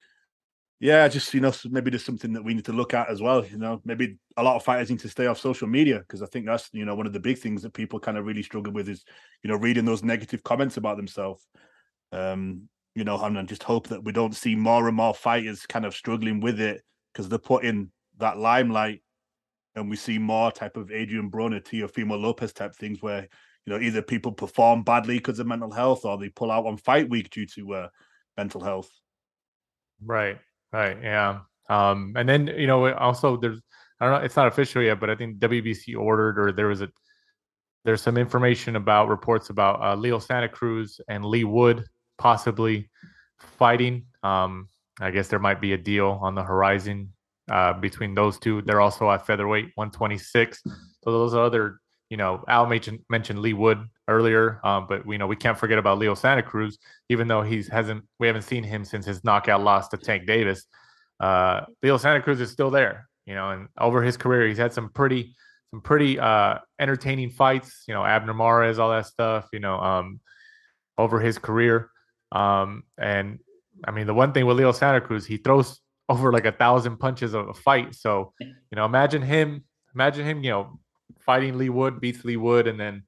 F: just maybe there's something that we need to look at as well. Maybe a lot of fighters need to stay off social media, because I think that's one of the big things that people kind of really struggle with is reading those negative comments about themselves. And I just hope that we don't see more and more fighters kind of struggling with it because they're put in that limelight, and we see more type of Adrian Broner, Teofimo Lopez type things where, either people perform badly because of mental health or they pull out on fight week due to mental health.
D: Right. Yeah. And then, also there's, I don't know, it's not official yet, but I think WBC ordered, or there's some information about reports about Leo Santa Cruz and Lee Wood possibly fighting. I guess there might be a deal on the horizon between those two. They're also at featherweight 126. So those are other, Al mentioned Lee Wood earlier, but we can't forget about Leo Santa Cruz, even though we haven't seen him since his knockout loss to Tank Davis. Leo Santa Cruz is still there, and over his career, he's had some pretty entertaining fights, Abner Mares, all that stuff, over his career. And I mean, the one thing with Leo Santa Cruz, he throws over like 1,000 punches of a fight. So, imagine him, fighting Lee Wood, beats Lee Wood, and then,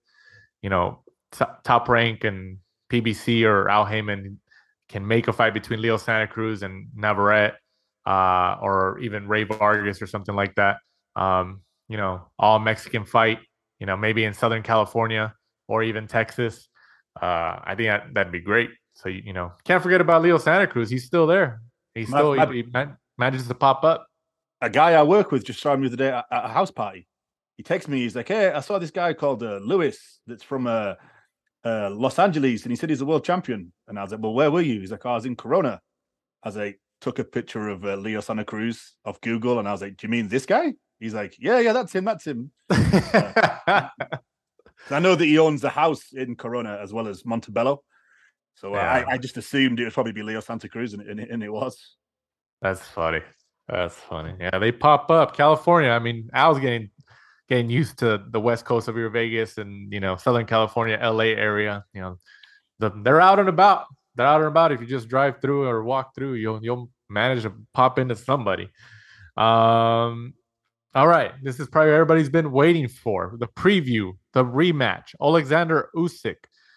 D: Top Rank and PBC or Al Heyman can make a fight between Leo Santa Cruz and Navarrete, or even Ray Vargas or something like that. All Mexican fight, maybe in Southern California or even Texas. I think that'd be great. So, can't forget about Leo Santa Cruz. He's still there. He manages to pop up.
F: A guy I work with just saw him the other day at a house party. He texted me. He's like, "Hey, I saw this guy called Lewis that's from Los Angeles, and he said he's a world champion." And I was like, "Well, where were you?" He's like, "Oh, I was in Corona." I was like, took a picture of Leo Santa Cruz off Google, and I was like, "Do you mean this guy?" He's like, "Yeah, that's him. That's him." I know that he owns the house in Corona as well as Montebello. So I just assumed it would probably be Leo Santa Cruz, and it was.
D: That's funny. Yeah, they pop up. California, I mean, Al's getting used to the west coast of Vegas and, Southern California, LA area. They're out and about. If you just drive through or walk through, you'll manage to pop into somebody. All right. This is probably everybody's been waiting for. The preview, the rematch. Alexander Usyk,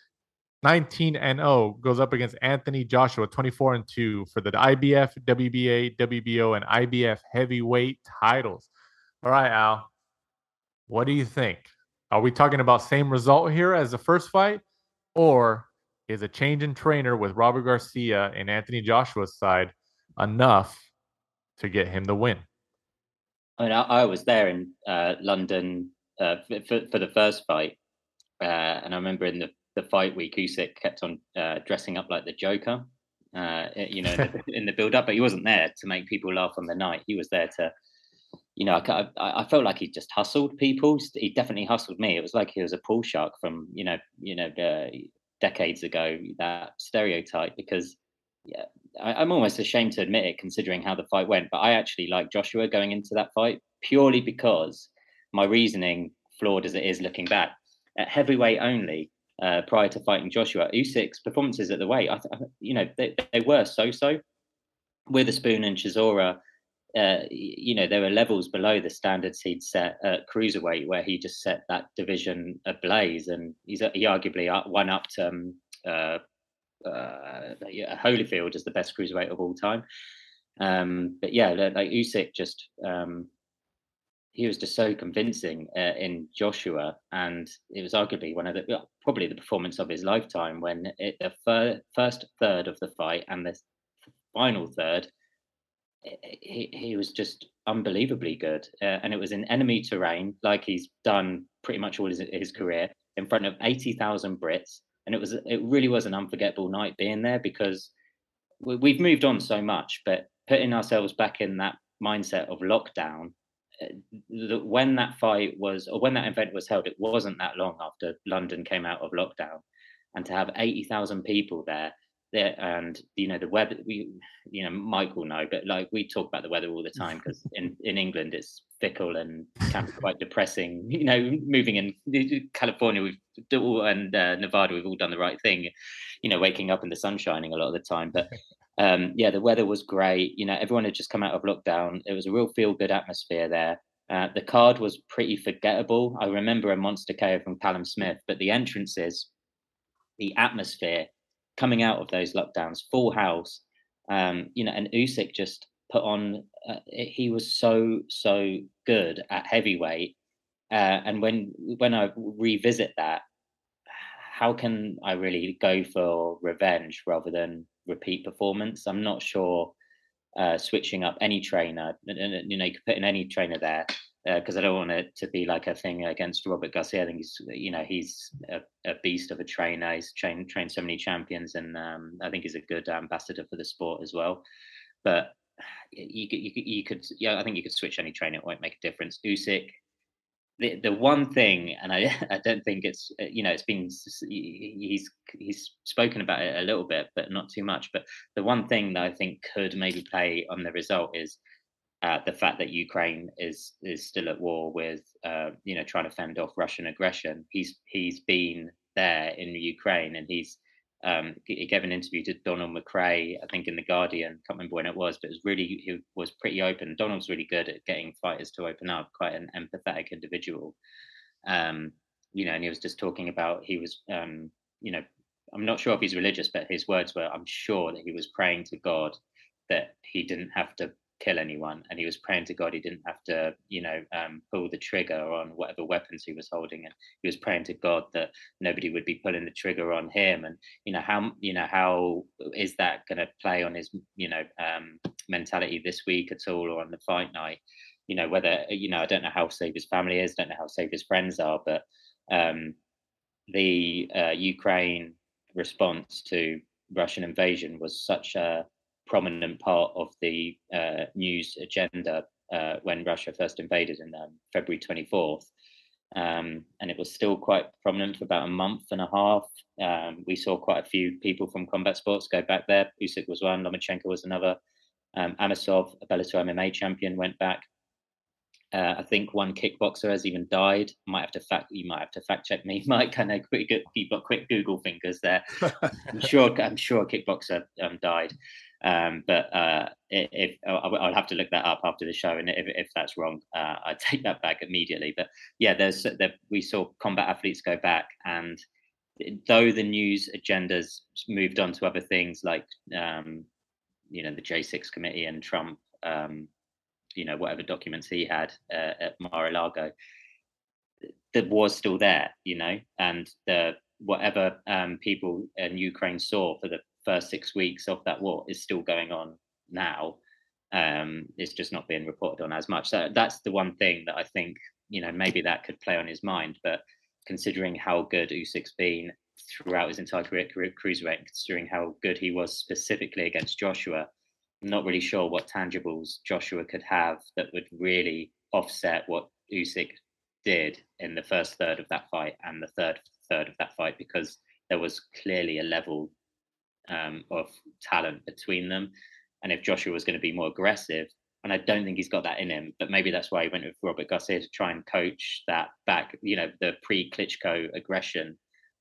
D: 19-0, goes up against Anthony Joshua, 24-2, for the IBF, WBA, WBO, and IBF heavyweight titles. All right, Al. What do you think? Are we talking about same result here as the first fight, or is a change in trainer with Robert Garcia and Anthony Joshua's side enough to get him the win?
E: I mean, I was there in London for the first fight, and I remember in the fight week, Usyk kept on dressing up like the Joker, in the build up, but he wasn't there to make people laugh on the night. He was there to, I felt like he just hustled people. He definitely hustled me. It was like he was a pool shark from decades ago. That stereotype, because yeah, I'm almost ashamed to admit it, considering how the fight went. But I actually like Joshua going into that fight purely because my reasoning, flawed as it is looking back, at heavyweight only, prior to fighting Joshua, Usyk's performances at the weight, they were so-so. Witherspoon and Chisora, there were levels below the standards he'd set at cruiserweight, where he just set that division ablaze, and he arguably won up to Holyfield as the best cruiserweight of all time. But yeah, like Usyk just he was just so convincing in Joshua, and it was arguably probably the performance of his lifetime when the first third of the fight and the final third, he was just unbelievably good, and it was in enemy terrain, like he's done pretty much all his career, in front of 80,000 Brits, and it really was an unforgettable night being there, because we've moved on so much, but putting ourselves back in that mindset of lockdown, when that event was held, it wasn't that long after London came out of lockdown, and to have 80,000 people there, and the weather, Mike will know, but like we talk about the weather all the time, because in England it's fickle and can be quite depressing. Moving in California and Nevada, we've all done the right thing, waking up and the sun shining a lot of the time. But the weather was great. Everyone had just come out of lockdown. It was a real feel-good atmosphere there. The card was pretty forgettable. I remember a monster KO from Callum Smith, but the entrances, the atmosphere coming out of those lockdowns, full house, and Usyk just put on. He was so good at heavyweight, and when I revisit that, how can I really go for revenge rather than repeat performance? I'm not sure switching up any trainer, and you could put in any trainer there, because I don't want it to be like a thing against Robert Garcia. I think he's a beast of a trainer. He's trained so many champions, and I think he's a good ambassador for the sport as well. But you could, I think you could switch any trainer; it won't make a difference. Usyk, the one thing, and I don't think it's it's been, he's spoken about it a little bit, but not too much. But the one thing that I think could maybe play on the result is the fact that Ukraine is still at war with trying to fend off Russian aggression. He's been there in Ukraine, and he gave an interview to Donald McRae, I think in the Guardian. Can't remember when it was, but he was pretty open. Donald's really good at getting fighters to open up. Quite an empathetic individual, and he was just talking about I'm not sure if he's religious, but his words were, I'm sure that he was praying to God that he didn't have to kill anyone, and he was praying to God he didn't have to pull the trigger on whatever weapons he was holding, and he was praying to God that nobody would be pulling the trigger on him. And how is that going to play on his mentality this week at all, or on the fight night? Whether I don't know how safe his family is, don't know how safe his friends are, but the Ukraine response to Russian invasion was such a prominent part of the news agenda when Russia first invaded in February 24th. And it was still quite prominent for about a month and a half. We saw quite a few people from combat sports go back there. Usyk was one, Lomachenko was another. Amosov, a Bellator MMA champion, went back. I think one kickboxer has even died. You might have to fact check me, Mike. I know you've got quick Google fingers there. I'm sure a kickboxer died. But if I'll have to look that up after the show, and if that's wrong, I take that back immediately. But yeah, we saw combat athletes go back, and though the news agendas moved on to other things like the J6 committee and Trump whatever documents he had at Mar-a-Lago, that was still there, and the whatever people in Ukraine saw for the first 6 weeks of that war is still going on now. It's just not being reported on as much. So that's the one thing that I think, maybe that could play on his mind. But considering how good Usyk's been throughout his entire career cruiserweight, considering how good he was specifically against Joshua, I'm not really sure what tangibles Joshua could have that would really offset what Usyk did in the first third of that fight and the third of that fight, because there was clearly a level of talent between them. And if Joshua was going to be more aggressive, and I don't think he's got that in him, but maybe that's why he went with Robert Garcia to try and coach that back, the pre-Klitschko aggression.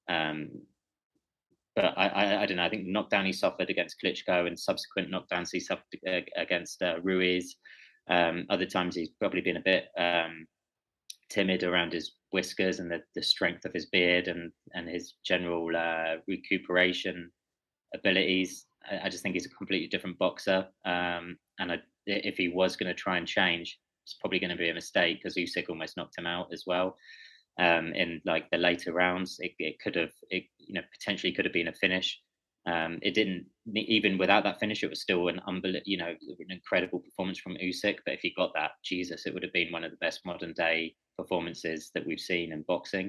E: But I don't know. I think the knockdown he suffered against Klitschko and subsequent knockdowns he suffered against Ruiz. Other times he's probably been a bit timid around his whiskers and the strength of his beard and his general recuperation abilities. I just think he's a completely different boxer. If he was going to try and change, it's probably going to be a mistake, because Usyk almost knocked him out as well. In like the later rounds, it could have, potentially could have been a finish. It didn't. Even without that finish, it was still an incredible performance from Usyk. But if he got that, Jesus, it would have been one of the best modern day performances that we've seen in boxing.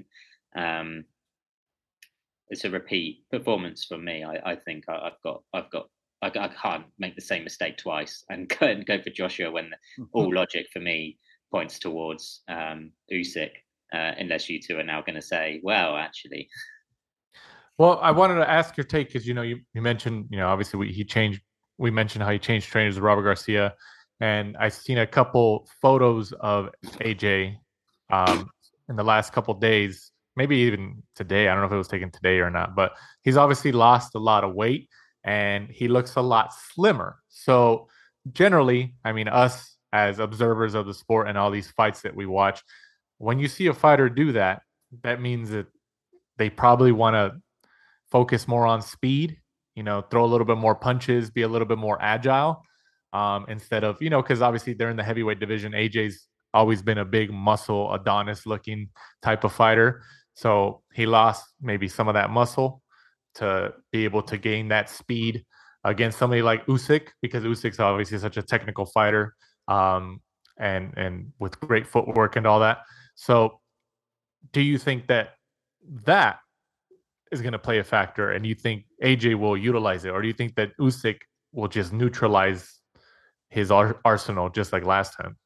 E: It's a repeat performance for me. I think I can't make the same mistake twice and go for Joshua when all logic for me points towards Usyk, unless you two are now going to say, well, actually.
D: Well, I wanted to ask your take, because you mentioned, obviously we mentioned how he changed trainers with Robert Garcia, and I've seen a couple photos of AJ in the last couple of days, maybe even today. I don't know if it was taken today or not, but he's obviously lost a lot of weight and he looks a lot slimmer. So generally, I mean, us as observers of the sport and all these fights that we watch, when you see a fighter do that, that means that they probably want to focus more on speed, throw a little bit more punches, be a little bit more agile, instead of, because obviously they're in the heavyweight division. AJ's always been a big muscle Adonis looking type of fighter. So he lost maybe some of that muscle to be able to gain that speed against somebody like Usyk, because Usyk's obviously such a technical fighter, and with great footwork and all that. So do you think that is going to play a factor, and you think AJ will utilize it, or do you think that Usyk will just neutralize his arsenal just like last time?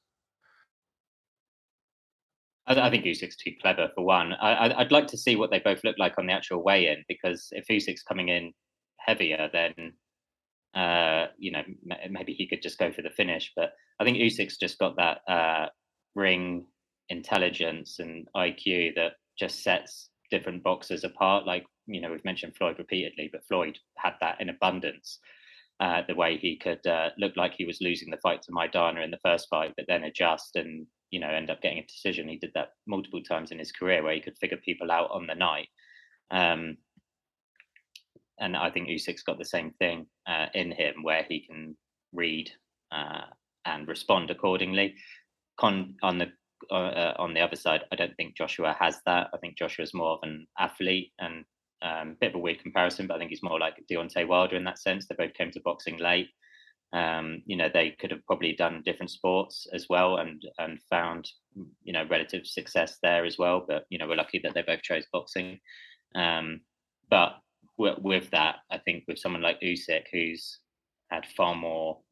E: I think Usyk's too clever, for one. I'd like to see what they both look like on the actual weigh-in, because if Usyk's coming in heavier, then maybe he could just go for the finish. But I think Usyk's just got that ring intelligence and IQ that just sets different boxers apart. Like, we've mentioned Floyd repeatedly, but Floyd had that in abundance. The way he could look like he was losing the fight to Maidana in the first fight, but then adjust and end up getting a decision. He did that multiple times in his career, where he could figure people out on the night. And I think Usyk's got the same thing in him, where he can read and respond accordingly. On the other side, I don't think Joshua has that. I think Joshua's more of an athlete, and a bit of a weird comparison, but I think he's more like Deontay Wilder in that sense. They both came to boxing late. They could have probably done different sports as well and found, relative success there as well. But, we're lucky that they both chose boxing. But with that, I think with someone like Usyk, who's had far more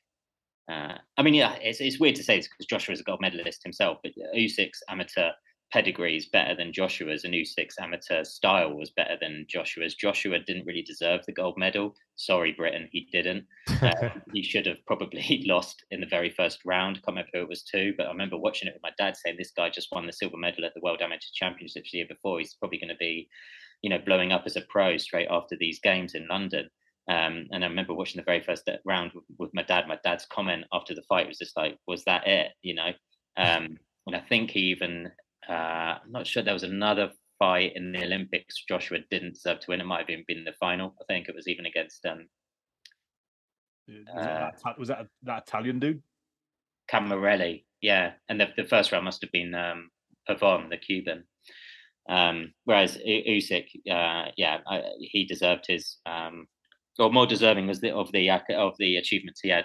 E: it's weird to say this because Joshua is a gold medalist himself, but Usyk's amateur pedigree is better than Joshua's, and Usyk's amateur style was better than Joshua's. Joshua didn't really deserve the gold medal. Sorry, Britain, he didn't. He should have probably lost in the very first round. I can't remember who it was to, but I remember watching it with my dad saying, this guy just won the silver medal at the World Amateur Championships the year before. He's probably going to be, blowing up as a pro straight after these games in London. And I remember watching the very first round with my dad. My dad's comment after the fight was just like, was that it? And I think he even, I'm not sure, there was another fight in the Olympics Joshua didn't deserve to win. It might have even been the final. I think it was even against
F: was that Italian dude?
E: Camarelli, yeah, and the first round must have been Pavon, the Cuban. Whereas Usyk, he deserved his, or more deserving was of the achievements he had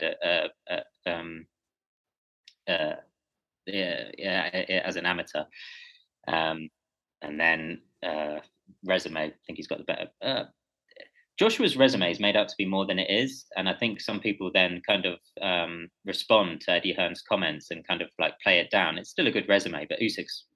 E: as an amateur. And then resume, I think he's got the better. Joshua's resume is made out to be more than it is, and I think some people then kind of respond to Eddie Hearn's comments and kind of like play it down. It's still a good resume, but Usyk's.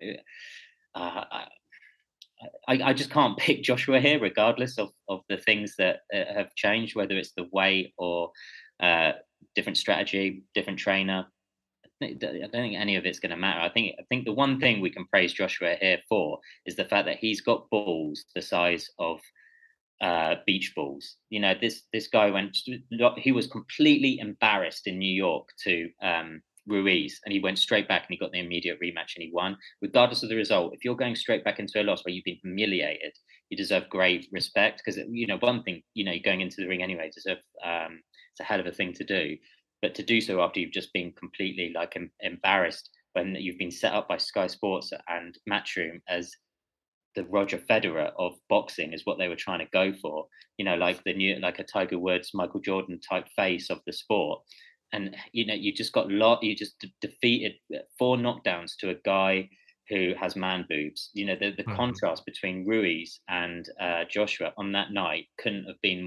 E: I just can't pick Joshua here, regardless of the things that have changed, whether it's the weight or different strategy, different trainer. I don't think any of it's going to matter. I think the one thing we can praise Joshua here for is the fact that he's got balls the size of beach balls. You know, this guy he was completely embarrassed in New York to Ruiz, and he went straight back and he got the immediate rematch and he won. Regardless of the result, if you're going straight back into a loss where you've been humiliated, you deserve great respect, because, you know, one thing, you know, you're going into the ring anyway, it's a hell of a thing to do. But to do so after you've just been completely like embarrassed, when you've been set up by Sky Sports and Matchroom as the Roger Federer of boxing is what they were trying to go for, you know, like a Tiger Woods, Michael Jordan type face of the sport. And, you know, you just defeated 4 knockdowns to a guy who has man boobs. You know, the contrast between Ruiz and Joshua on that night couldn't have been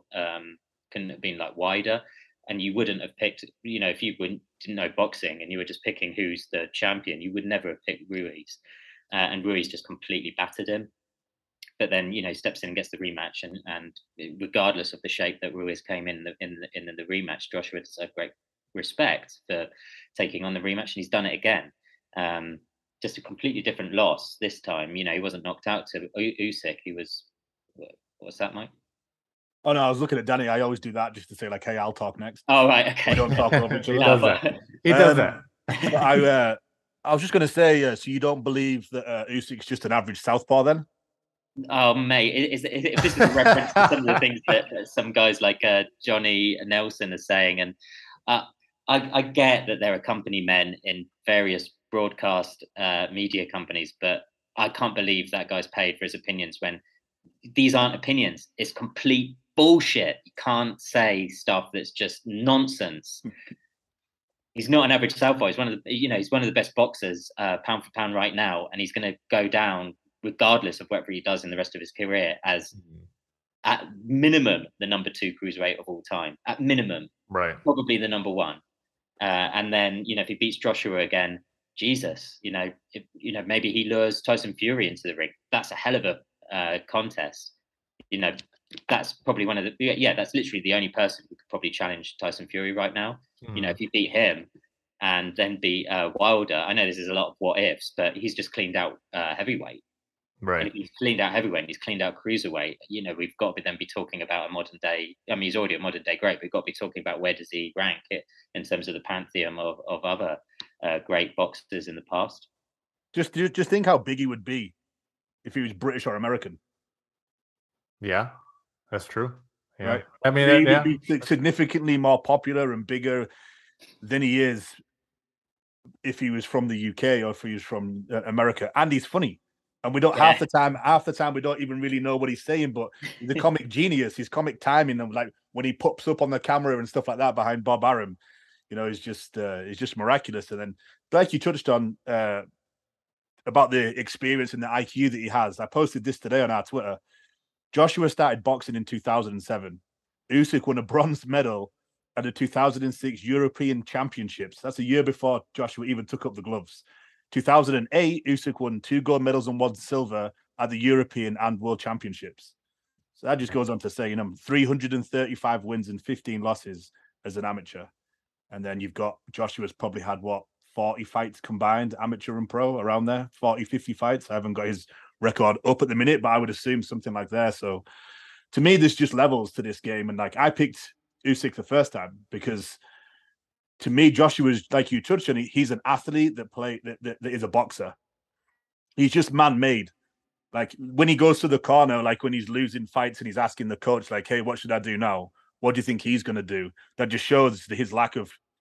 E: like wider. And you wouldn't have picked, you know, if you didn't know boxing and you were just picking who's the champion, you would never have picked Ruiz. And Ruiz just completely battered him. But then, you know, steps in and gets the rematch. And regardless of the shape that Ruiz came in the rematch, Joshua deserved great respect for taking on the rematch. And he's done it again. Just a completely different loss this time. You know, he wasn't knocked out to Usyk. He was, what's that, Mike?
F: Oh, no, I was looking at Danny. I always do that just to say, like, hey, I'll talk next.
E: Oh, right, okay.
F: We don't talk over each other.
D: He does that. He does that.
F: I was just going to say, so you don't believe that Usyk's just an average southpaw then?
E: Oh, mate, if this is a reference to some of the things that some guys like Johnny Nelson are saying, and I get that there are company men in various broadcast media companies, but I can't believe that guy's paid for his opinions when these aren't opinions. It's complete bullshit. You can't say stuff that's just nonsense. He's not an average southpaw. He's one of the best boxers pound for pound right now, and he's going to go down regardless of whatever he does in the rest of his career as at minimum the number 2 cruiserweight of all time. At minimum,
D: right? Probably
E: the number 1. And then, you know, if he beats Joshua again, Jesus, you know, maybe he lures Tyson Fury into the ring. That's a hell of a contest. You know, that's probably that's literally the only person who could probably challenge Tyson Fury right now. You know, if you beat him and then beat Wilder, I know this is a lot of what ifs, but he's just cleaned out heavyweight.
D: Right.
E: And if he's cleaned out heavyweight and he's cleaned out cruiserweight, you know, we've got to then be talking about a modern day. I mean, he's already a modern day great. We've got to be talking about where does he rank it in terms of the pantheon of other great boxers in the past.
F: Just think how big he would be if he was British or American.
D: Yeah, that's true. Yeah.
F: Right.
D: I mean,
F: he'd be significantly more popular and bigger than he is if he was from the UK or if he was from America. And he's funny. And we don't half the time we don't even really know what he's saying, but he's a comic genius. His comic timing, and like when he pops up on the camera and stuff like that behind Bob Arum, you know, it's just miraculous. And then, like you touched on about the experience and the IQ that he has, I posted this today on our Twitter. Joshua started boxing in 2007. Usyk won a bronze medal at the 2006 European Championships. That's a year before Joshua even took up the gloves. 2008, Usyk won 2 gold medals and 1 silver at the European and World Championships. So that just goes on to say, you know, 335 wins and 15 losses as an amateur. And then you've got Joshua's probably had, 40 fights combined, amateur and pro, around there, 40, 50 fights. I haven't got his record up at the minute, but I would assume something like that. So to me, there's just levels to this game. And like I picked Usyk the first time because to me, Joshua's, like you touched on, he's an athlete that is a boxer. He's just man-made. Like when he goes to the corner, like when he's losing fights and he's asking the coach, like, hey, what should I do now? What do you think he's going to do? That just shows his lack of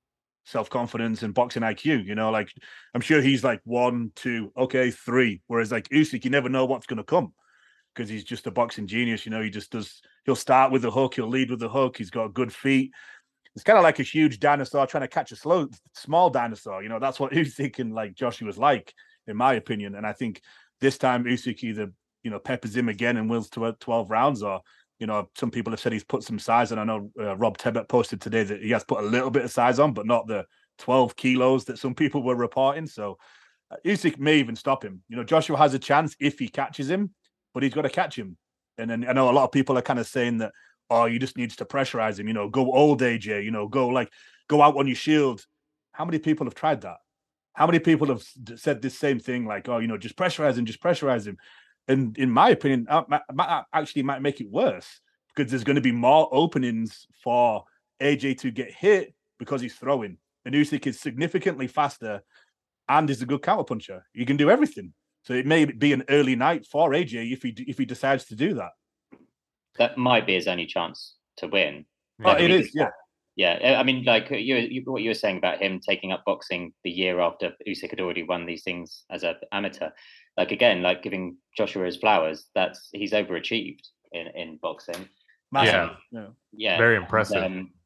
F: self-confidence and boxing IQ. You know, like I'm sure he's like 1, 2, okay, 3. Whereas like Usyk, you never know what's going to come because he's just a boxing genius. You know, he just does. He'll start with the hook. He'll lead with the hook. He's got good feet. It's kind of like a huge dinosaur trying to catch a small dinosaur. You know, that's what Usyk and like Joshua's like, in my opinion. And I think this time Usyk either, you know, peppers him again and wins 12 rounds, or, you know, some people have said he's put some size on. I know Rob Tebbett posted today that he has put a little bit of size on, but not the 12 kilos that some people were reporting. So Usyk may even stop him. You know, Joshua has a chance if he catches him, but he's got to catch him. And then I know a lot of people are kind of saying that, oh, you just needs to pressurize him, you know, go old AJ, you know, go out on your shield. How many people have tried that? How many people have said this same thing, like, oh, you know, just pressurize him. And in my opinion, might make it worse because there's going to be more openings for AJ to get hit because he's throwing. And Usyk is significantly faster and is a good counterpuncher. He can do everything. So it may be an early night for AJ if he decides to do that.
E: That might be his only chance to win.
F: Oh, it is, yeah.
E: Yeah, I mean, like what you were saying about him taking up boxing the year after Usyk had already won these things as an amateur. Like, again, like giving Joshua his flowers, he's overachieved in boxing.
D: Yeah. Very impressive.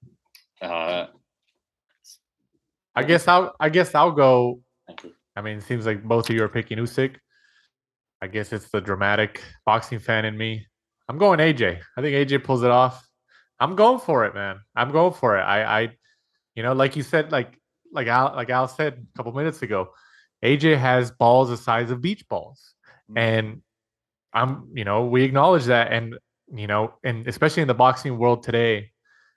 D: I guess I'll go. I mean, it seems like both of you are picking Usyk. I guess it's the dramatic boxing fan in me. I'm going AJ. I think AJ pulls it off. I'm going for it, man. I'm going for it. I you know, like you said, like Al said a couple minutes ago, AJ has balls the size of beach balls. And we acknowledge that. And, you know, and especially in the boxing world today,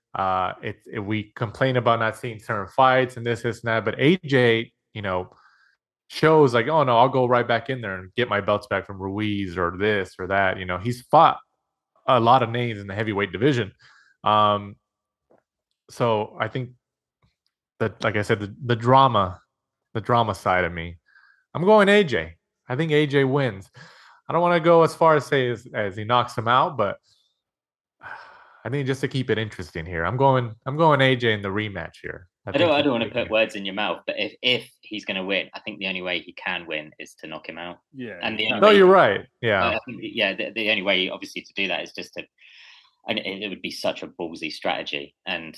D: we complain about not seeing certain fights and this and that. But AJ, you know, shows like, oh no, I'll go right back in there and get my belts back from Ruiz or this or that. You know, he's fought a lot of names in the heavyweight division. So I think that, like I said, the drama side of me, I'm going AJ. I think AJ wins. I don't want to go as far as say as he knocks him out, but I think just to keep it interesting here, I'm going AJ in the rematch here.
E: I don't want to put words in your mouth, but if he's going to win, I think the only way he can win is to knock him out.
F: Yeah.
E: And
D: you're right. Yeah.
E: The only way, obviously, to do that is just to, and it would be such a ballsy strategy. And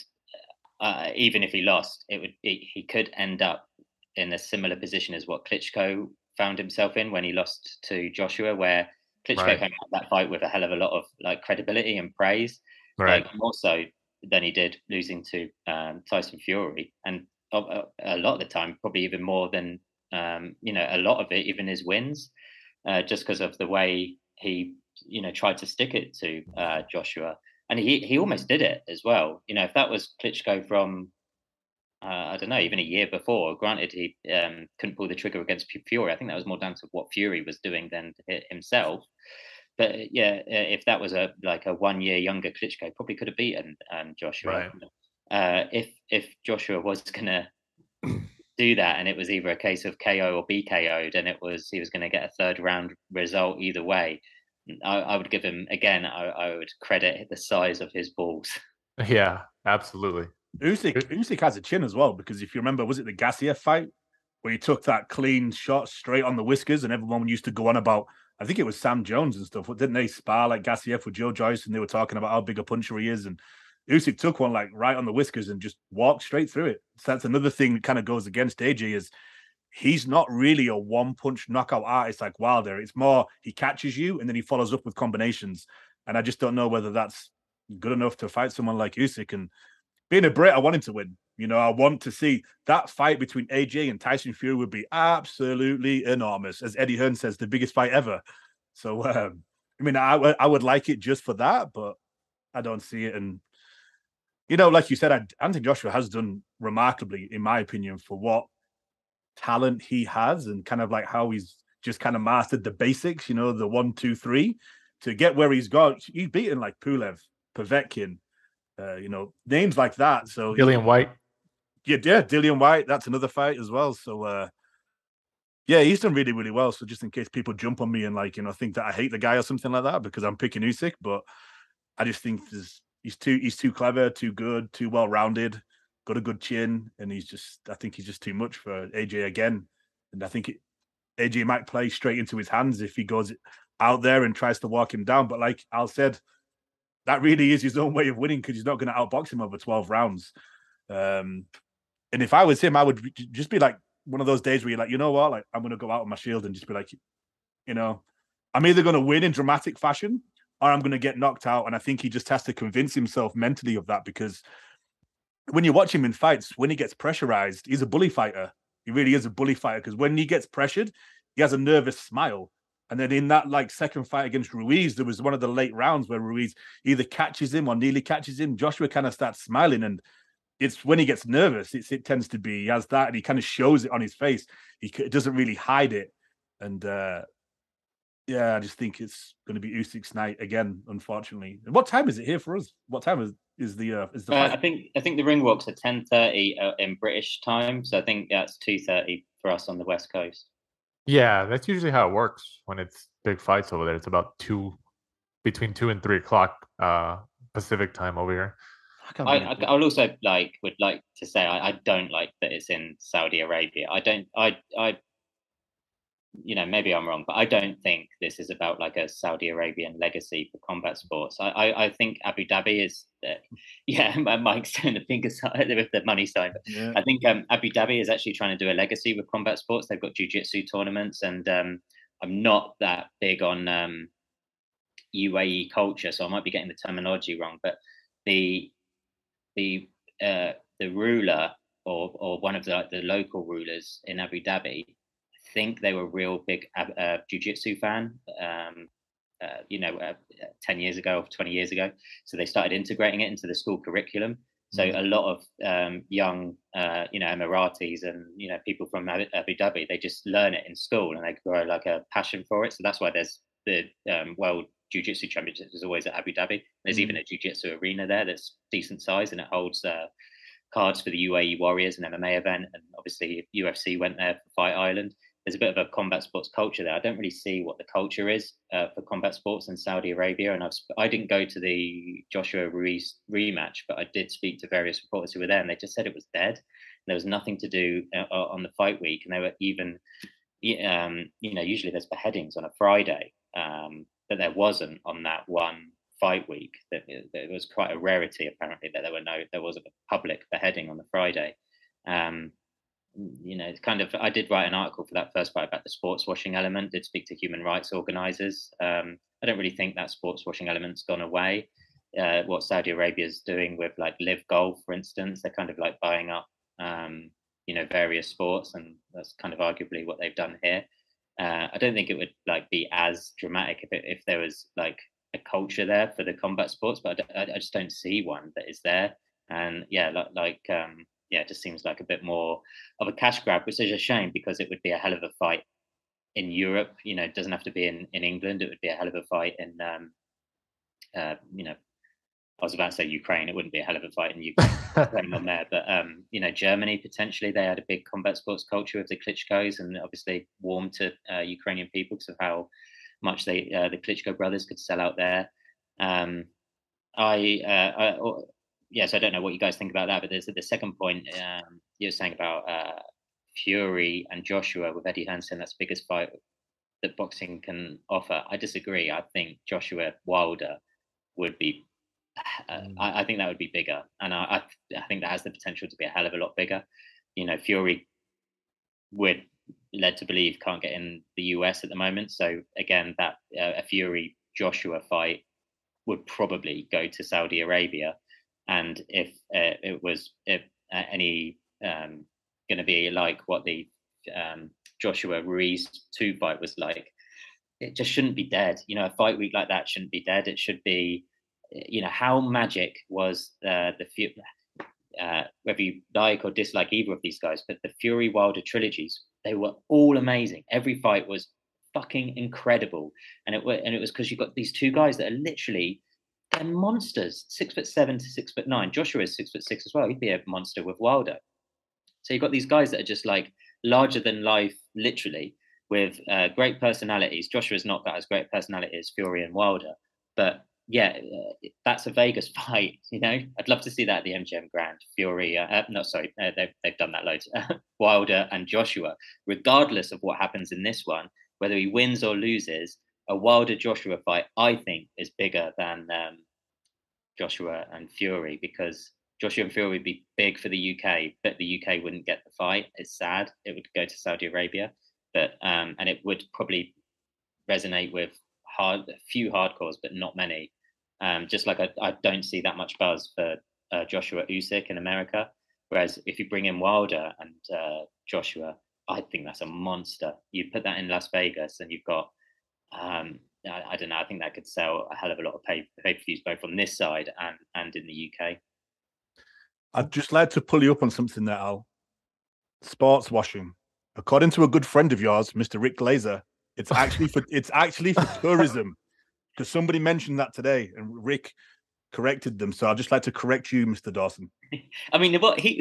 E: even if he lost, he could end up in a similar position as what Klitschko found himself in when he lost to Joshua, where Klitschko came out that fight with a hell of a lot of like credibility and praise, like more so than he did losing to Tyson Fury, and a lot of the time, probably even more than a lot of it, even his wins, just because of the way he tried to stick it to Joshua, and he almost did it as well. You know, if that was Klitschko from I don't know, even a year before, granted he couldn't pull the trigger against Fury. I think that was more down to what Fury was doing than himself. But yeah, if that was a 1 year younger Klitschko, probably could have beaten Joshua. Right. If Joshua was gonna do that, and it was either a case of KO or be KO'd, and he was going to get a third round result either way, I would give him again. I would credit the size of his balls.
D: Yeah, absolutely.
F: Usyk has a chin as well, because if you remember, was it the Gassiev fight where he took that clean shot straight on the whiskers, and everyone used to go on about, I think it was Sam Jones and stuff. Didn't they spar like Gassiev with Joe Joyce, and they were talking about how big a puncher he is, and Usyk took one like right on the whiskers and just walked straight through it. So that's another thing that kind of goes against AJ, is he's not really a one-punch knockout artist like Wilder. It's more he catches you and then he follows up with combinations. And I just don't know whether that's good enough to fight someone like Usyk. And being a Brit, I want him to win. You know, I want to see that fight between AJ and Tyson Fury would be absolutely enormous. As Eddie Hearn says, the biggest fight ever. So, I mean, I would like it just for that, but I don't see it. And, you know, like you said, Anthony Joshua has done remarkably, in my opinion, for what talent he has and kind of like how he's just kind of mastered the basics, you know, the 1, 2, 3 to get where he's got. He's beaten like Pulev, Povetkin, you know, names like that. So
D: Dillian White.
F: Yeah, Dillian White. That's another fight as well. So, yeah, he's done really, really well. So just in case people jump on me and like, you know, think that I hate the guy or something like that because I'm picking Usyk, but I just think he's too clever, too good, too well-rounded. got a good chin, and I think he's just too much for AJ again. And I think AJ might play straight into his hands if he goes out there and tries to walk him down. But like Al said, that really is his own way of winning because he's not going to outbox him over 12 rounds. And if I was him, I would just be like one of those days where you're like, you know what, like I'm going to go out on my shield and just be like, I'm either going to win in dramatic fashion or I'm going to get knocked out. And I think he just has to convince himself mentally of that, because when you watch him in fights, when he gets pressurized, he's a bully fighter. He really is a bully fighter, because when he gets pressured, he has a nervous smile. And then in that second fight against Ruiz, there was one of the late rounds where Ruiz either catches him or nearly catches him. Joshua kind of starts smiling, and it's when he gets nervous, it tends to be, he has that, and he kind of shows it on his face. He doesn't really hide it. And I just think it's going to be Usyk's night again, unfortunately. And what time is it here for us? What time is the fight?
E: I think the ring walks at 10:30 in British time, so I think that's 2:30 for us on the West Coast.
D: Yeah, that's usually how it works when it's big fights over there. It's about between 2 and 3 o'clock Pacific time over here.
E: I'll also would like to say I don't like that it's in Saudi Arabia. I maybe I'm wrong, but I don't think this is about like a Saudi Arabian legacy for combat sports. I think Abu Dhabi is, Mike's doing the finger sign with the money sign. But yeah. I think Abu Dhabi is actually trying to do a legacy with combat sports. They've got jiu-jitsu tournaments, and I'm not that big on UAE culture, so I might be getting the terminology wrong. But the ruler or one of the local rulers in Abu Dhabi, I think they were a real big jiu-jitsu fan, 10 years ago or 20 years ago. So they started integrating it into the school curriculum. So a lot of young, Emiratis and, people from Abu Dhabi, they just learn it in school and they grow like a passion for it. So that's why there's the World Jiu-Jitsu Championships is always at Abu Dhabi. There's even a jiu-jitsu arena there that's decent size, and it holds cards for the UAE Warriors, an MMA event. And obviously UFC went there for Fight Island. There's a bit of a combat sports culture there. I don't really see what the culture is for combat sports in Saudi Arabia. And I didn't go to the Joshua Ruiz rematch, but I did speak to various reporters who were there, and they just said it was dead. There was nothing to do on the fight week. And they were even, usually there's beheadings on a Friday, but there wasn't on that one fight week. That it was quite a rarity, apparently, that there wasn't a public beheading on the Friday. It's kind of, I did write an article for that first fight about the sports washing element, did speak to human rights organizers. I don't really think that sports washing element's gone away. What Saudi Arabia is doing with like Live Golf, for instance, they're kind of like buying up, various sports, and that's kind of arguably what they've done here. I don't think it would like be as dramatic if there was like a culture there for the combat sports, but I just don't see one that is there. And it just seems like a bit more of a cash grab, which is a shame because it would be a hell of a fight in Europe. It doesn't have to be in England. It would be a hell of a fight in, I was about to say Ukraine. It wouldn't be a hell of a fight in Ukraine on there, but Germany potentially. They had a big combat sports culture with the Klitschko's, and obviously warmed to Ukrainian people because of how much the Klitschko brothers could sell out there. So I don't know what you guys think about that, but there's the second point you were saying about Fury and Joshua with Eddie Hearn. That's the biggest fight that boxing can offer. I disagree. I think Joshua Wilder would be. I think that would be bigger, and I think that has the potential to be a hell of a lot bigger. Fury, we're led to believe, can't get in the US at the moment. So again, that a Fury Joshua fight would probably go to Saudi Arabia. And if it was any going to be like what the Joshua Ruiz 2 fight was like, it just shouldn't be dead. A fight week like that shouldn't be dead. It should be, how magic was whether you like or dislike either of these guys, but the Fury Wilder trilogies, they were all amazing. Every fight was fucking incredible, and it was because you got these two guys that are literally. They're monsters, 6'7" to 6'9". Joshua is 6'6" as well. He'd be a monster with Wilder. So you've got these guys that are just like larger than life, literally, with great personalities. Joshua's not got as great a personality as Fury and Wilder, but that's a Vegas fight. I'd love to see that at the MGM Grand. Fury, they've done that loads. Wilder and Joshua. Regardless of what happens in this one, whether he wins or loses, a Wilder Joshua fight, I think, is bigger than Joshua and Fury, because Joshua and Fury would be big for the UK, but the UK wouldn't get the fight. It's sad. It would go to Saudi Arabia, but and it would probably resonate with a few hardcores, but not many. Just like I don't see that much buzz for Joshua Usyk in America. Whereas if you bring in Wilder and Joshua, I think that's a monster. You put that in Las Vegas, and you've got I don't know. I think that could sell a hell of a lot of pay-per-views, both on this side and in the UK.
F: I'd just like to pull you up on something there, Al. Sports washing. According to a good friend of yours, Mr. Rick Glazer, it's actually for tourism. Because somebody mentioned that today, and Rick corrected them. So I'd just like to correct you, Mr. Dawson.
E: I mean,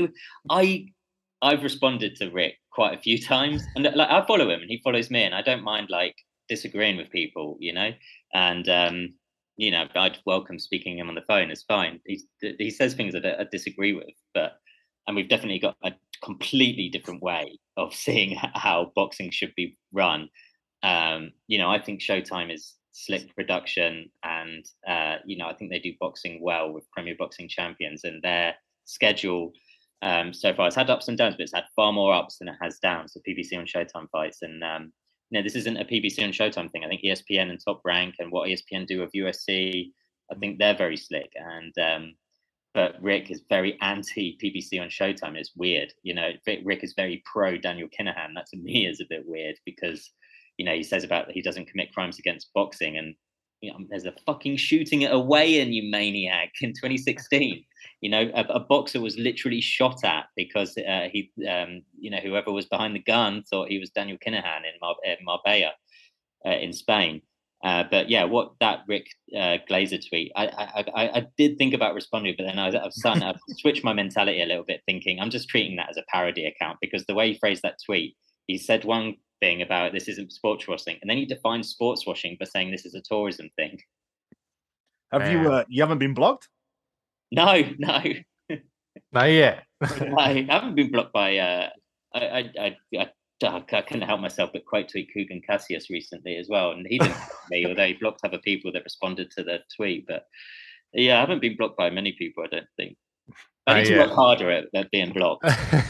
E: I've responded to Rick quite a few times, and like I follow him, and he follows me, and I don't mind like disagreeing with people, and I'd welcome speaking to him on the phone. It's fine. He says things that I disagree with, and we've definitely got a completely different way of seeing how boxing should be run. I think Showtime is slick production, and I think they do boxing well with Premier Boxing Champions, and their schedule so far has had ups and downs, but it's had far more ups than it has downs. So PBC on Showtime fights, and this isn't a PBC on Showtime thing. I think ESPN and Top Rank and what ESPN do with UFC, I think they're very slick. And but Rick is very anti PBC on Showtime. It's weird, Rick is very pro Daniel Kinahan. That to me is a bit weird, because he says about that he doesn't commit crimes against boxing, and there's a fucking shooting at a weigh-in, you maniac, in 2016. A boxer was literally shot at because whoever was behind the gun thought he was Daniel Kinahan in Marbella in Spain. But yeah, what that Rick Glazer tweet, I did think about responding, but then I've switched my mentality a little bit, thinking I'm just treating that as a parody account, because the way he phrased that tweet, he said one thing about this isn't sports washing, and then he defined sports washing by saying this is a tourism thing.
F: Have you haven't been blocked?
E: No,
D: not yet.
E: I haven't been blocked by I couldn't help myself but quote tweet Kugan Cassius recently as well, and he didn't block me, although he blocked other people that responded to the tweet. But yeah, I haven't been blocked by many people, I don't think. I need to work harder at being blocked.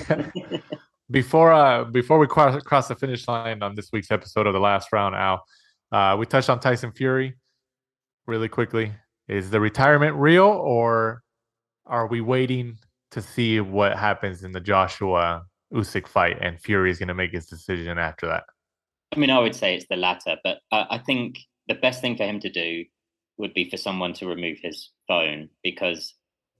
D: Before we cross the finish line on this week's episode of The Last Round, Al, we touched on Tyson Fury really quickly. Is the retirement real, or are we waiting to see what happens in the Joshua Usyk fight, and Fury is going to make his decision after that?
E: I mean, I would say it's the latter, but I think the best thing for him to do would be for someone to remove his phone, because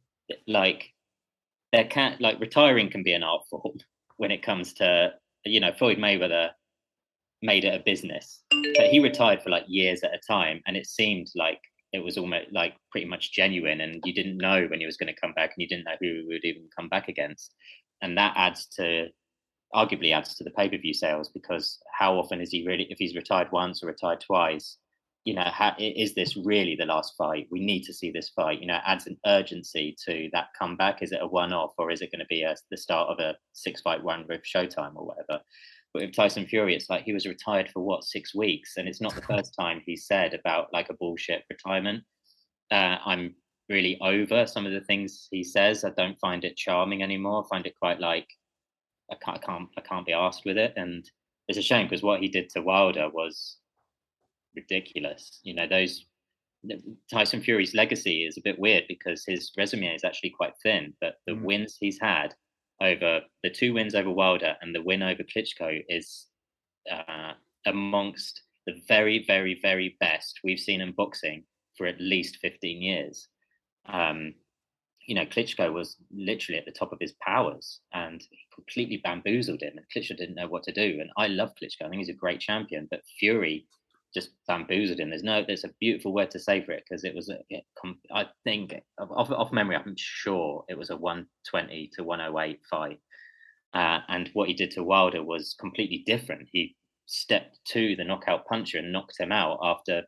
E: retiring can be an art form when it comes to, Floyd Mayweather made it a business, but he retired for like years at a time, and it seemed like it was almost like pretty much genuine, and you didn't know when he was going to come back, and you didn't know who he would even come back against. And that arguably adds to the pay-per-view sales, because how often is he really, if he's retired once or retired twice, is this really the last fight? We need to see this fight. It adds an urgency to that comeback. Is it a one-off, or is it going to be the start of a 6-fight run with Showtime or whatever? But with Tyson Fury, it's like he was retired for 6 weeks, and it's not the first time he said about like a bullshit retirement. I'm really over some of the things he says. I don't find it charming anymore. I find it quite like I can't be arsed with it, and it's a shame, because what he did to Wilder was ridiculous. Tyson Fury's legacy is a bit weird, because his resume is actually quite thin, but the wins he's had, over the 2 wins over Wilder and the win over Klitschko, is amongst the very, very, very best we've seen in boxing for at least 15 years. Klitschko was literally at the top of his powers, and he completely bamboozled him, and Klitschko didn't know what to do. And I love Klitschko. I think he's a great champion, but Fury just bamboozled him. There's a beautiful word to say for it, because it was I think off memory, I'm sure it was a 120 to 108 fight. And what he did to Wilder was completely different. He stepped to the knockout puncher and knocked him out after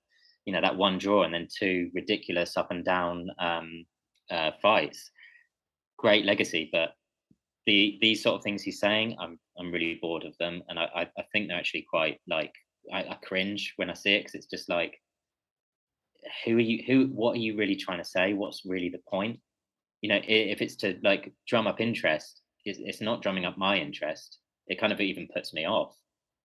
E: that one draw and then 2 ridiculous up and down fights. Great legacy, but these sort of things he's saying, I'm really bored of them, and I think they're actually quite like I cringe when I see it, because it's just like, what are you really trying to say? What's really the point? If it's to like drum up interest, it's not drumming up my interest. It kind of even puts me off.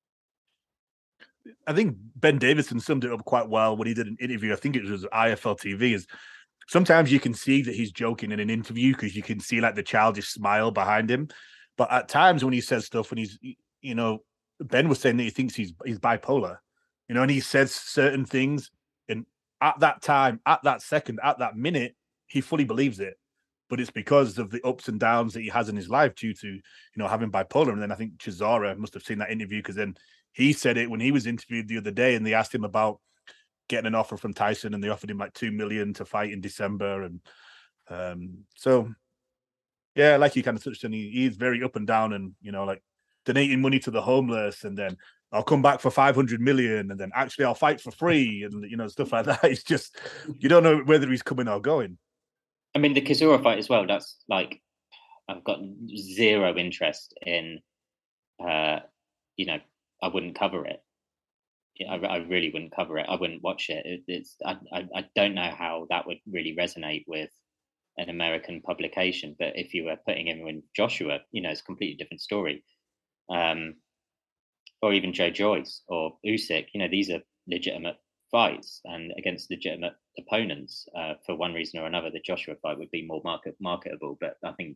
F: I think Ben Davison summed it up quite well when he did an interview. I think it was IFL TV. Is sometimes you can see that he's joking in an interview because you can see like the childish smile behind him. But at times when he says stuff, when he's, Ben was saying that he thinks he's bipolar, and he says certain things, and at that time, at that second, at that minute, he fully believes it. But it's because of the ups and downs that he has in his life due to, having bipolar. And then I think Chisora must have seen that interview, because then he said it when he was interviewed the other day, and they asked him about getting an offer from Tyson, and they offered him like $2 million to fight in December. And so, yeah, like you kind of touched on, he's very up and down, and, like donating money to the homeless, and then I'll come back for 500 million, and then actually I'll fight for free, and, stuff like that. It's just, you don't know whether he's coming or going.
E: I mean, the Chisora fight as well, that's like, I've got zero interest in, I wouldn't cover it. I really wouldn't cover it. I wouldn't watch it. I don't know how that would really resonate with an American publication. But if you were putting him in Joshua, it's a completely different story. Or even Joe Joyce or Usyk, these are legitimate fights and against legitimate opponents. For one reason or another, the Joshua fight would be more marketable, but I think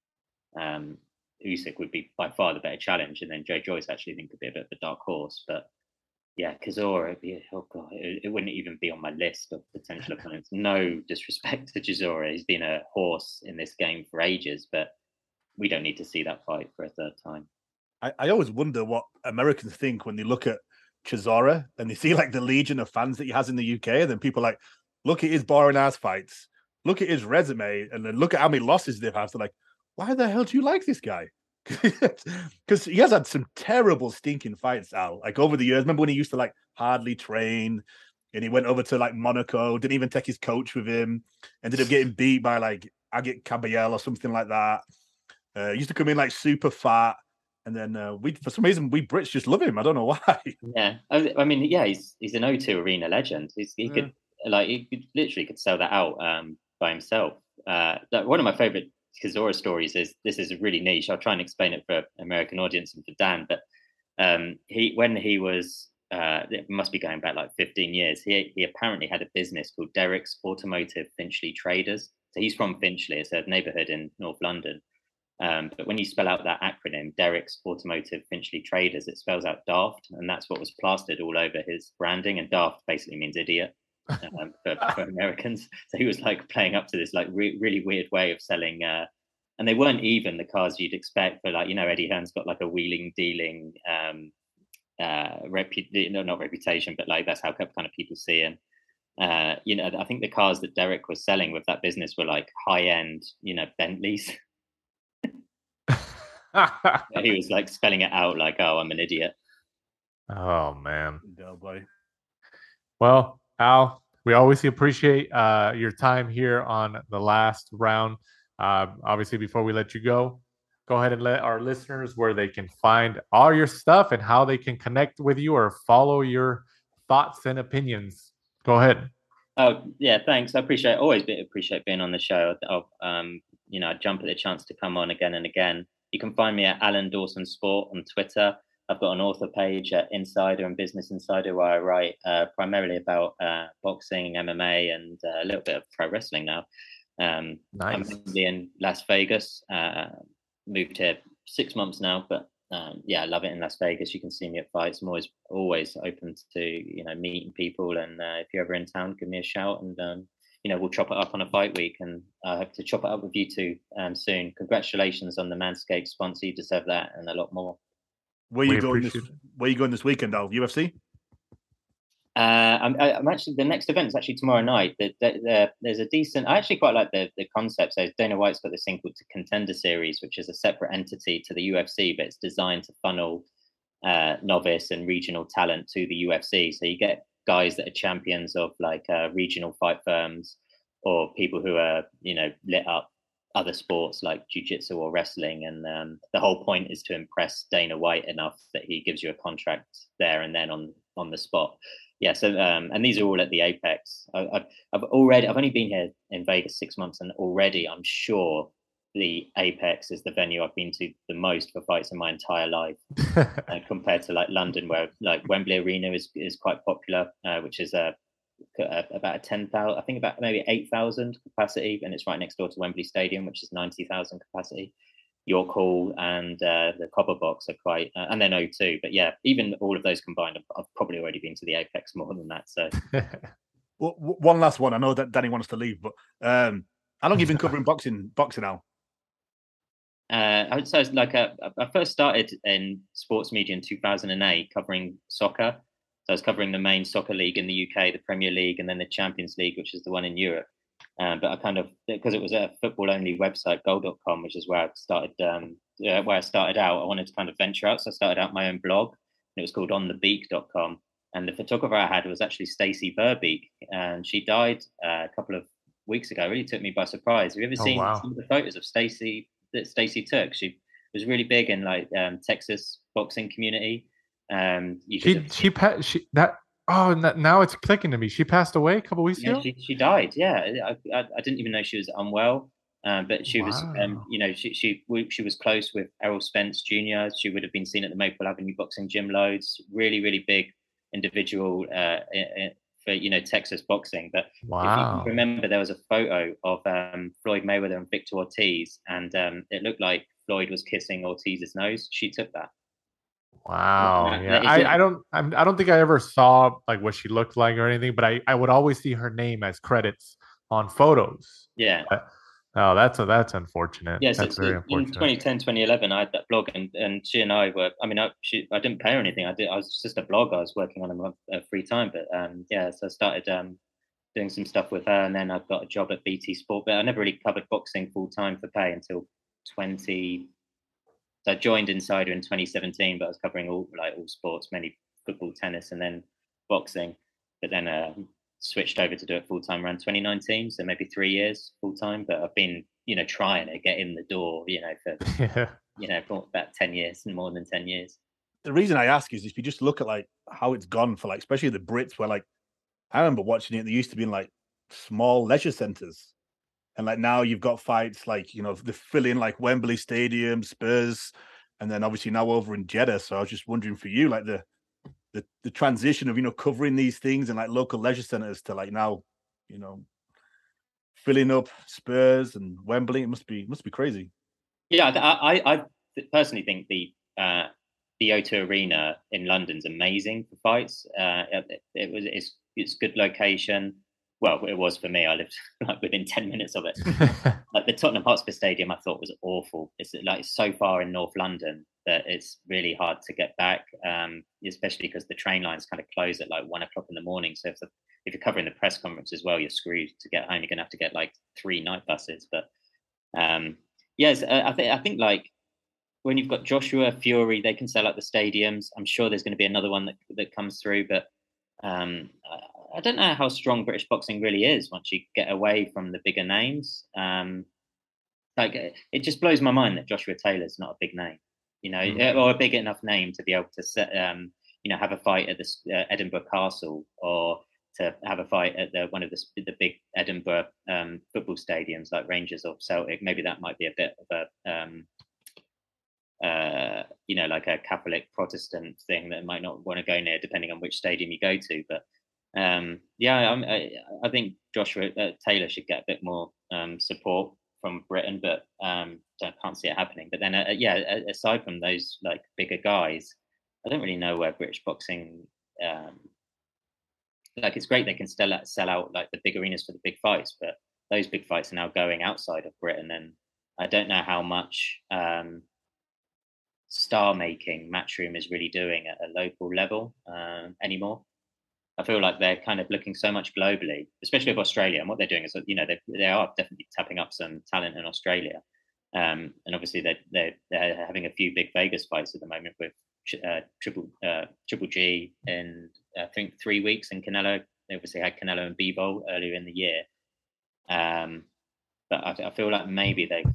E: Usyk would be by far the better challenge, and then Joe Joyce actually think could be a bit of a dark horse. But yeah, Chisora, it wouldn't even be on my list of potential opponents. No disrespect to Chisora, he's been a horse in this game for ages, but we don't need to see that fight for a third time.
F: I always wonder what Americans think when they look at Chisora and they see like the legion of fans that he has in the UK, and then people like, look at his boring ass fights, look at his resume, and then look at how many losses they've had. They're like, why the hell do you like this guy? Because he has had some terrible stinking fights, Al, like over the years. Remember when he used to like hardly train, and he went over to like Monaco, didn't even take his coach with him, ended up getting beat by like Agit Kabayel or something like that. He used to come in like super fat, and then for some reason we Brits just love him. I don't know why.
E: Yeah, I mean, yeah, he's an O2 Arena legend. He could literally sell that out by himself. One of my favorite Chisora stories is, this is really niche. I'll try and explain it for American audience and for Dan. But when he was, it must be going back like 15 years. He apparently had a business called Derek's Automotive Finchley Traders. So he's from Finchley, it's a neighbourhood in North London. But when you spell out that acronym, Derek's Automotive Finchley Traders, it spells out daft, and that's what was plastered all over his branding. And daft basically means idiot. For Americans, so he was like playing up to this like really weird way of selling, and they weren't even the cars you'd expect. For like, Eddie Hearn's got like a wheeling dealing not reputation, but like that's how kind of people see him. I think the cars that Derek was selling with that business were like high end, Bentleys. He was like spelling it out like, oh, I'm an idiot.
D: Oh man.
F: No, boy.
D: Well, Al, we always appreciate your time here on the last round. Obviously, before we let you go ahead and let our listeners where they can find all your stuff and how they can connect with you or follow your thoughts and opinions. Go ahead.
E: Oh, yeah, thanks. I always appreciate being on the show. I jump at the chance to come on again and again. You can find me at Alan Dawson Sport on Twitter. I've got an author page at Insider and Business Insider where I write primarily about boxing, MMA, and a little bit of pro wrestling now. Nice. I'm currently in Las Vegas. Moved here 6 months now, but I love it in Las Vegas. You can see me at fights. I'm always open to meeting people. And if you're ever in town, give me a shout, and we'll chop it up on a fight week. And I hope to chop it up with you too soon. Congratulations on the Manscaped sponsor. You deserve that and a lot more.
F: Where you going this weekend, Al? UFC?
E: I'm actually, the next event is actually tomorrow night. There's a decent, I actually quite like the concept. So Dana White's got this thing called the Contender Series, which is a separate entity to the UFC, but it's designed to funnel novice and regional talent to the UFC. So you get guys that are champions of like regional fight firms, or people who are, you know, lit up other sports like jiu-jitsu or wrestling. And the whole point is to impress Dana White enough that he gives you a contract there and then on the spot. Yeah. So and these are all at the Apex. I've only been here in Vegas 6 months, and already I'm sure the Apex is the venue I've been to the most for fights in my entire life, compared to like London, where like Wembley Arena is quite popular, which is about a 10,000, I think about maybe 8,000 capacity, and it's right next door to Wembley Stadium, which is 90,000 capacity. York Hall and the Copper Box are quite, and then O2. But yeah, even all of those combined, I've probably already been to the Apex more than that. So,
F: well, one last one. I know that Danny wants to leave, but how long have you been covering boxing now?
E: I would say like I first started in sports media in 2008, covering soccer. So I was covering the main soccer league in the UK, the Premier League, and then the Champions League, which is the one in Europe. But I kind of, because it was a football-only website, goal.com, which is where I started. Where I started out, I wanted to kind of venture out, so I started out my own blog, and it was called onthebeak.com. And the photographer I had was actually Stacey Verbeek, and she died a couple of weeks ago. It really took me by surprise. Have you ever seen some of the photos of Stacey that Stacey took? She was really big in like Texas boxing community. Now
D: it's clicking to me. She passed away a couple weeks ago.
E: She died. Yeah, I didn't even know she was unwell. But she was, you know, she was close with Errol Spence Jr. She would have been seen at the Maple Avenue Boxing Gym loads. Really, really big individual for, you know, Texas boxing. But if you remember, there was a photo of Floyd Mayweather and Victor Ortiz, and it looked like Floyd was kissing Ortiz's nose. She took that.
D: Wow. Yeah. I don't think I ever saw like what she looked like or anything, but I would always see her name as credits on photos.
E: Yeah.
D: Oh, that's unfortunate.
E: Yes,
D: that's very unfortunate.
E: In 2010, 2011, I had that blog, and she and I were. I mean, I didn't pay her anything. I was just a blog I was working on in my free time. But yeah, so I started doing some stuff with her, and then I got a job at BT Sport. But I never really covered boxing full time for pay until 20. So I joined Insider in 2017, but I was covering all sports, mainly football, tennis, and then boxing. But then switched over to do it full time around 2019, so maybe 3 years full time. But I've been, you know, trying to get in the door, you know, for you know, for about 10 years and more than 10 years.
F: The reason I ask is if you just look at like how it's gone for like, especially the Brits, where like I remember watching it, they used to be in like small leisure centers. And like now you've got fights like, you know, the filling like Wembley Stadium, Spurs, and then obviously now over in Jeddah. So I was just wondering for you, like the transition of, you know, covering these things in like local leisure centers to like now, you know, filling up Spurs and Wembley. It must be crazy.
E: Yeah, I personally think the O2 Arena in London's amazing for fights. It's good location. Well, it was for me. I lived like within 10 minutes of it. Like the Tottenham Hotspur Stadium, I thought was awful. It's like so far in North London that it's really hard to get back, especially because the train lines kind of close at like 1 o'clock in the morning. So if you're covering the press conference as well, you're screwed to get home. You're going to have to get like 3 night buses. But yes, I think like when you've got Joshua, Fury, they can sell out the stadiums. I'm sure there's going to be another one that comes through, but I don't know how strong British boxing really is once you get away from the bigger names. Like it just blows my mind that Joshua Taylor's not a big name, you know, or a big enough name to be able to set, you know, have a fight at the Edinburgh Castle, or to have a fight at one of the big Edinburgh football stadiums like Rangers or Celtic. Maybe that might be a bit of a you know, like a Catholic Protestant thing that might not want to go near, depending on which stadium you go to. But yeah, I think Joshua Taylor should get a bit more support from Britain, but I can't see it happening. But then, yeah, aside from those like bigger guys, I don't really know where British boxing. Like it's great they can sell out like the big arenas for the big fights, but those big fights are now going outside of Britain, and I don't know how much star making Matchroom is really doing at a local level anymore. I feel like they're kind of looking so much globally, especially with Australia. And what they're doing is, you know, they are definitely tapping up some talent in Australia. And obviously they're having a few big Vegas fights at the moment with Triple G and I think 3 weeks, and Canelo, they obviously had Canelo and Bivol earlier in the year. But I feel like maybe they,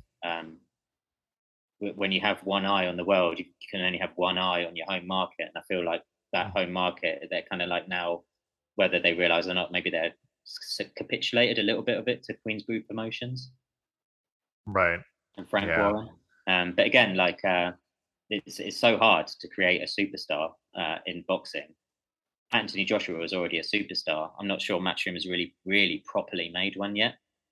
E: when you have one eye on the world, you can only have one eye on your home market. And I feel like that home market, they're kind of like now, whether they realize or not, maybe they're capitulated a little bit of it to Queensbury Promotions.
D: Right.
E: And Frank Warren. But again, like it's so hard to create a superstar in boxing. Anthony Joshua was already a superstar. I'm not sure Matchroom has really properly made one yet.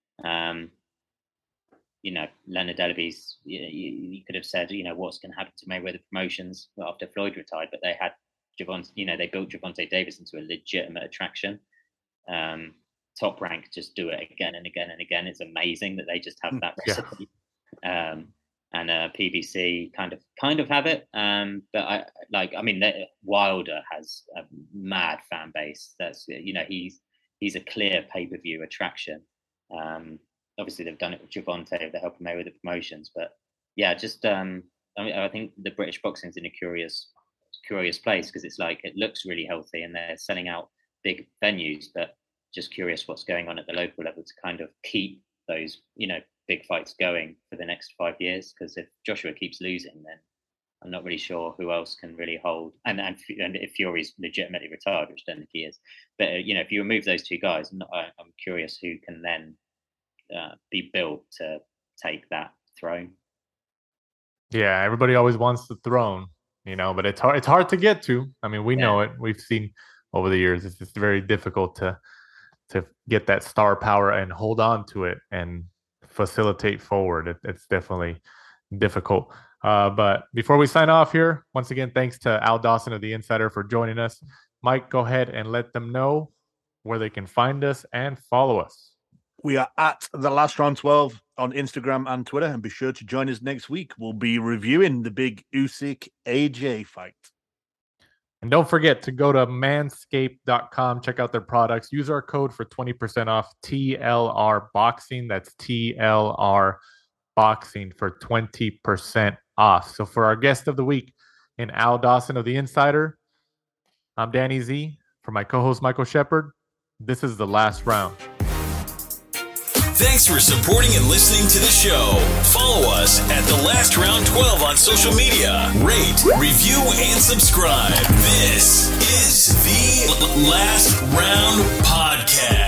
E: You know, Leonard Ellaby's, you could have said, you know, what's going to happen to Mayweather Promotions after Floyd retired, but they had Javante, you know, they built Javante Davis into a legitimate attraction. Top Rank just do it again and again and again. It's amazing that they just have that recipe. And PBC kind of have it. But I mean, Wilder has a mad fan base. That's, you know, he's a clear pay-per-view attraction. Obviously they've done it with Javante with the help of Mayweather Promotions, but yeah, just I mean, I think the British boxing's in a curious place, because it's like, it looks really healthy and they're selling out big venues, but just curious what's going on at the local level to kind of keep those, you know, big fights going for the next 5 years. Because if Joshua keeps losing, then I'm not really sure who else can really hold. And if Fury's legitimately retired, which I don't think he is, but you know, if you remove those two guys, I'm curious who can then be built to take that throne. Yeah,
D: everybody always wants the throne, you know, but it's hard to get to. I mean, we know it. We've seen over the years. It's just very difficult to get that star power and hold on to it and facilitate forward. It's definitely difficult. But before we sign off here, once again, thanks to Al Dawson of The Insider for joining us. Mike, go ahead and let them know where they can find us and follow us.
F: We are at The Last Round 12 on Instagram and Twitter, and be sure to join us next week. We'll be reviewing the big Usyk AJ fight.
D: And don't forget to go to manscaped.com, check out their products. Use our code for 20% off, TLR Boxing. That's TLR Boxing for 20% off. So for our guest of the week in Al Dawson of The Insider, I'm Danny Z. For my co-host Michael Shepard, this is The Last Round.
A: Thanks for supporting and listening to the show. Follow us at The Last Round 12 on social media. Rate, review, and subscribe. This is The Last Round Podcast.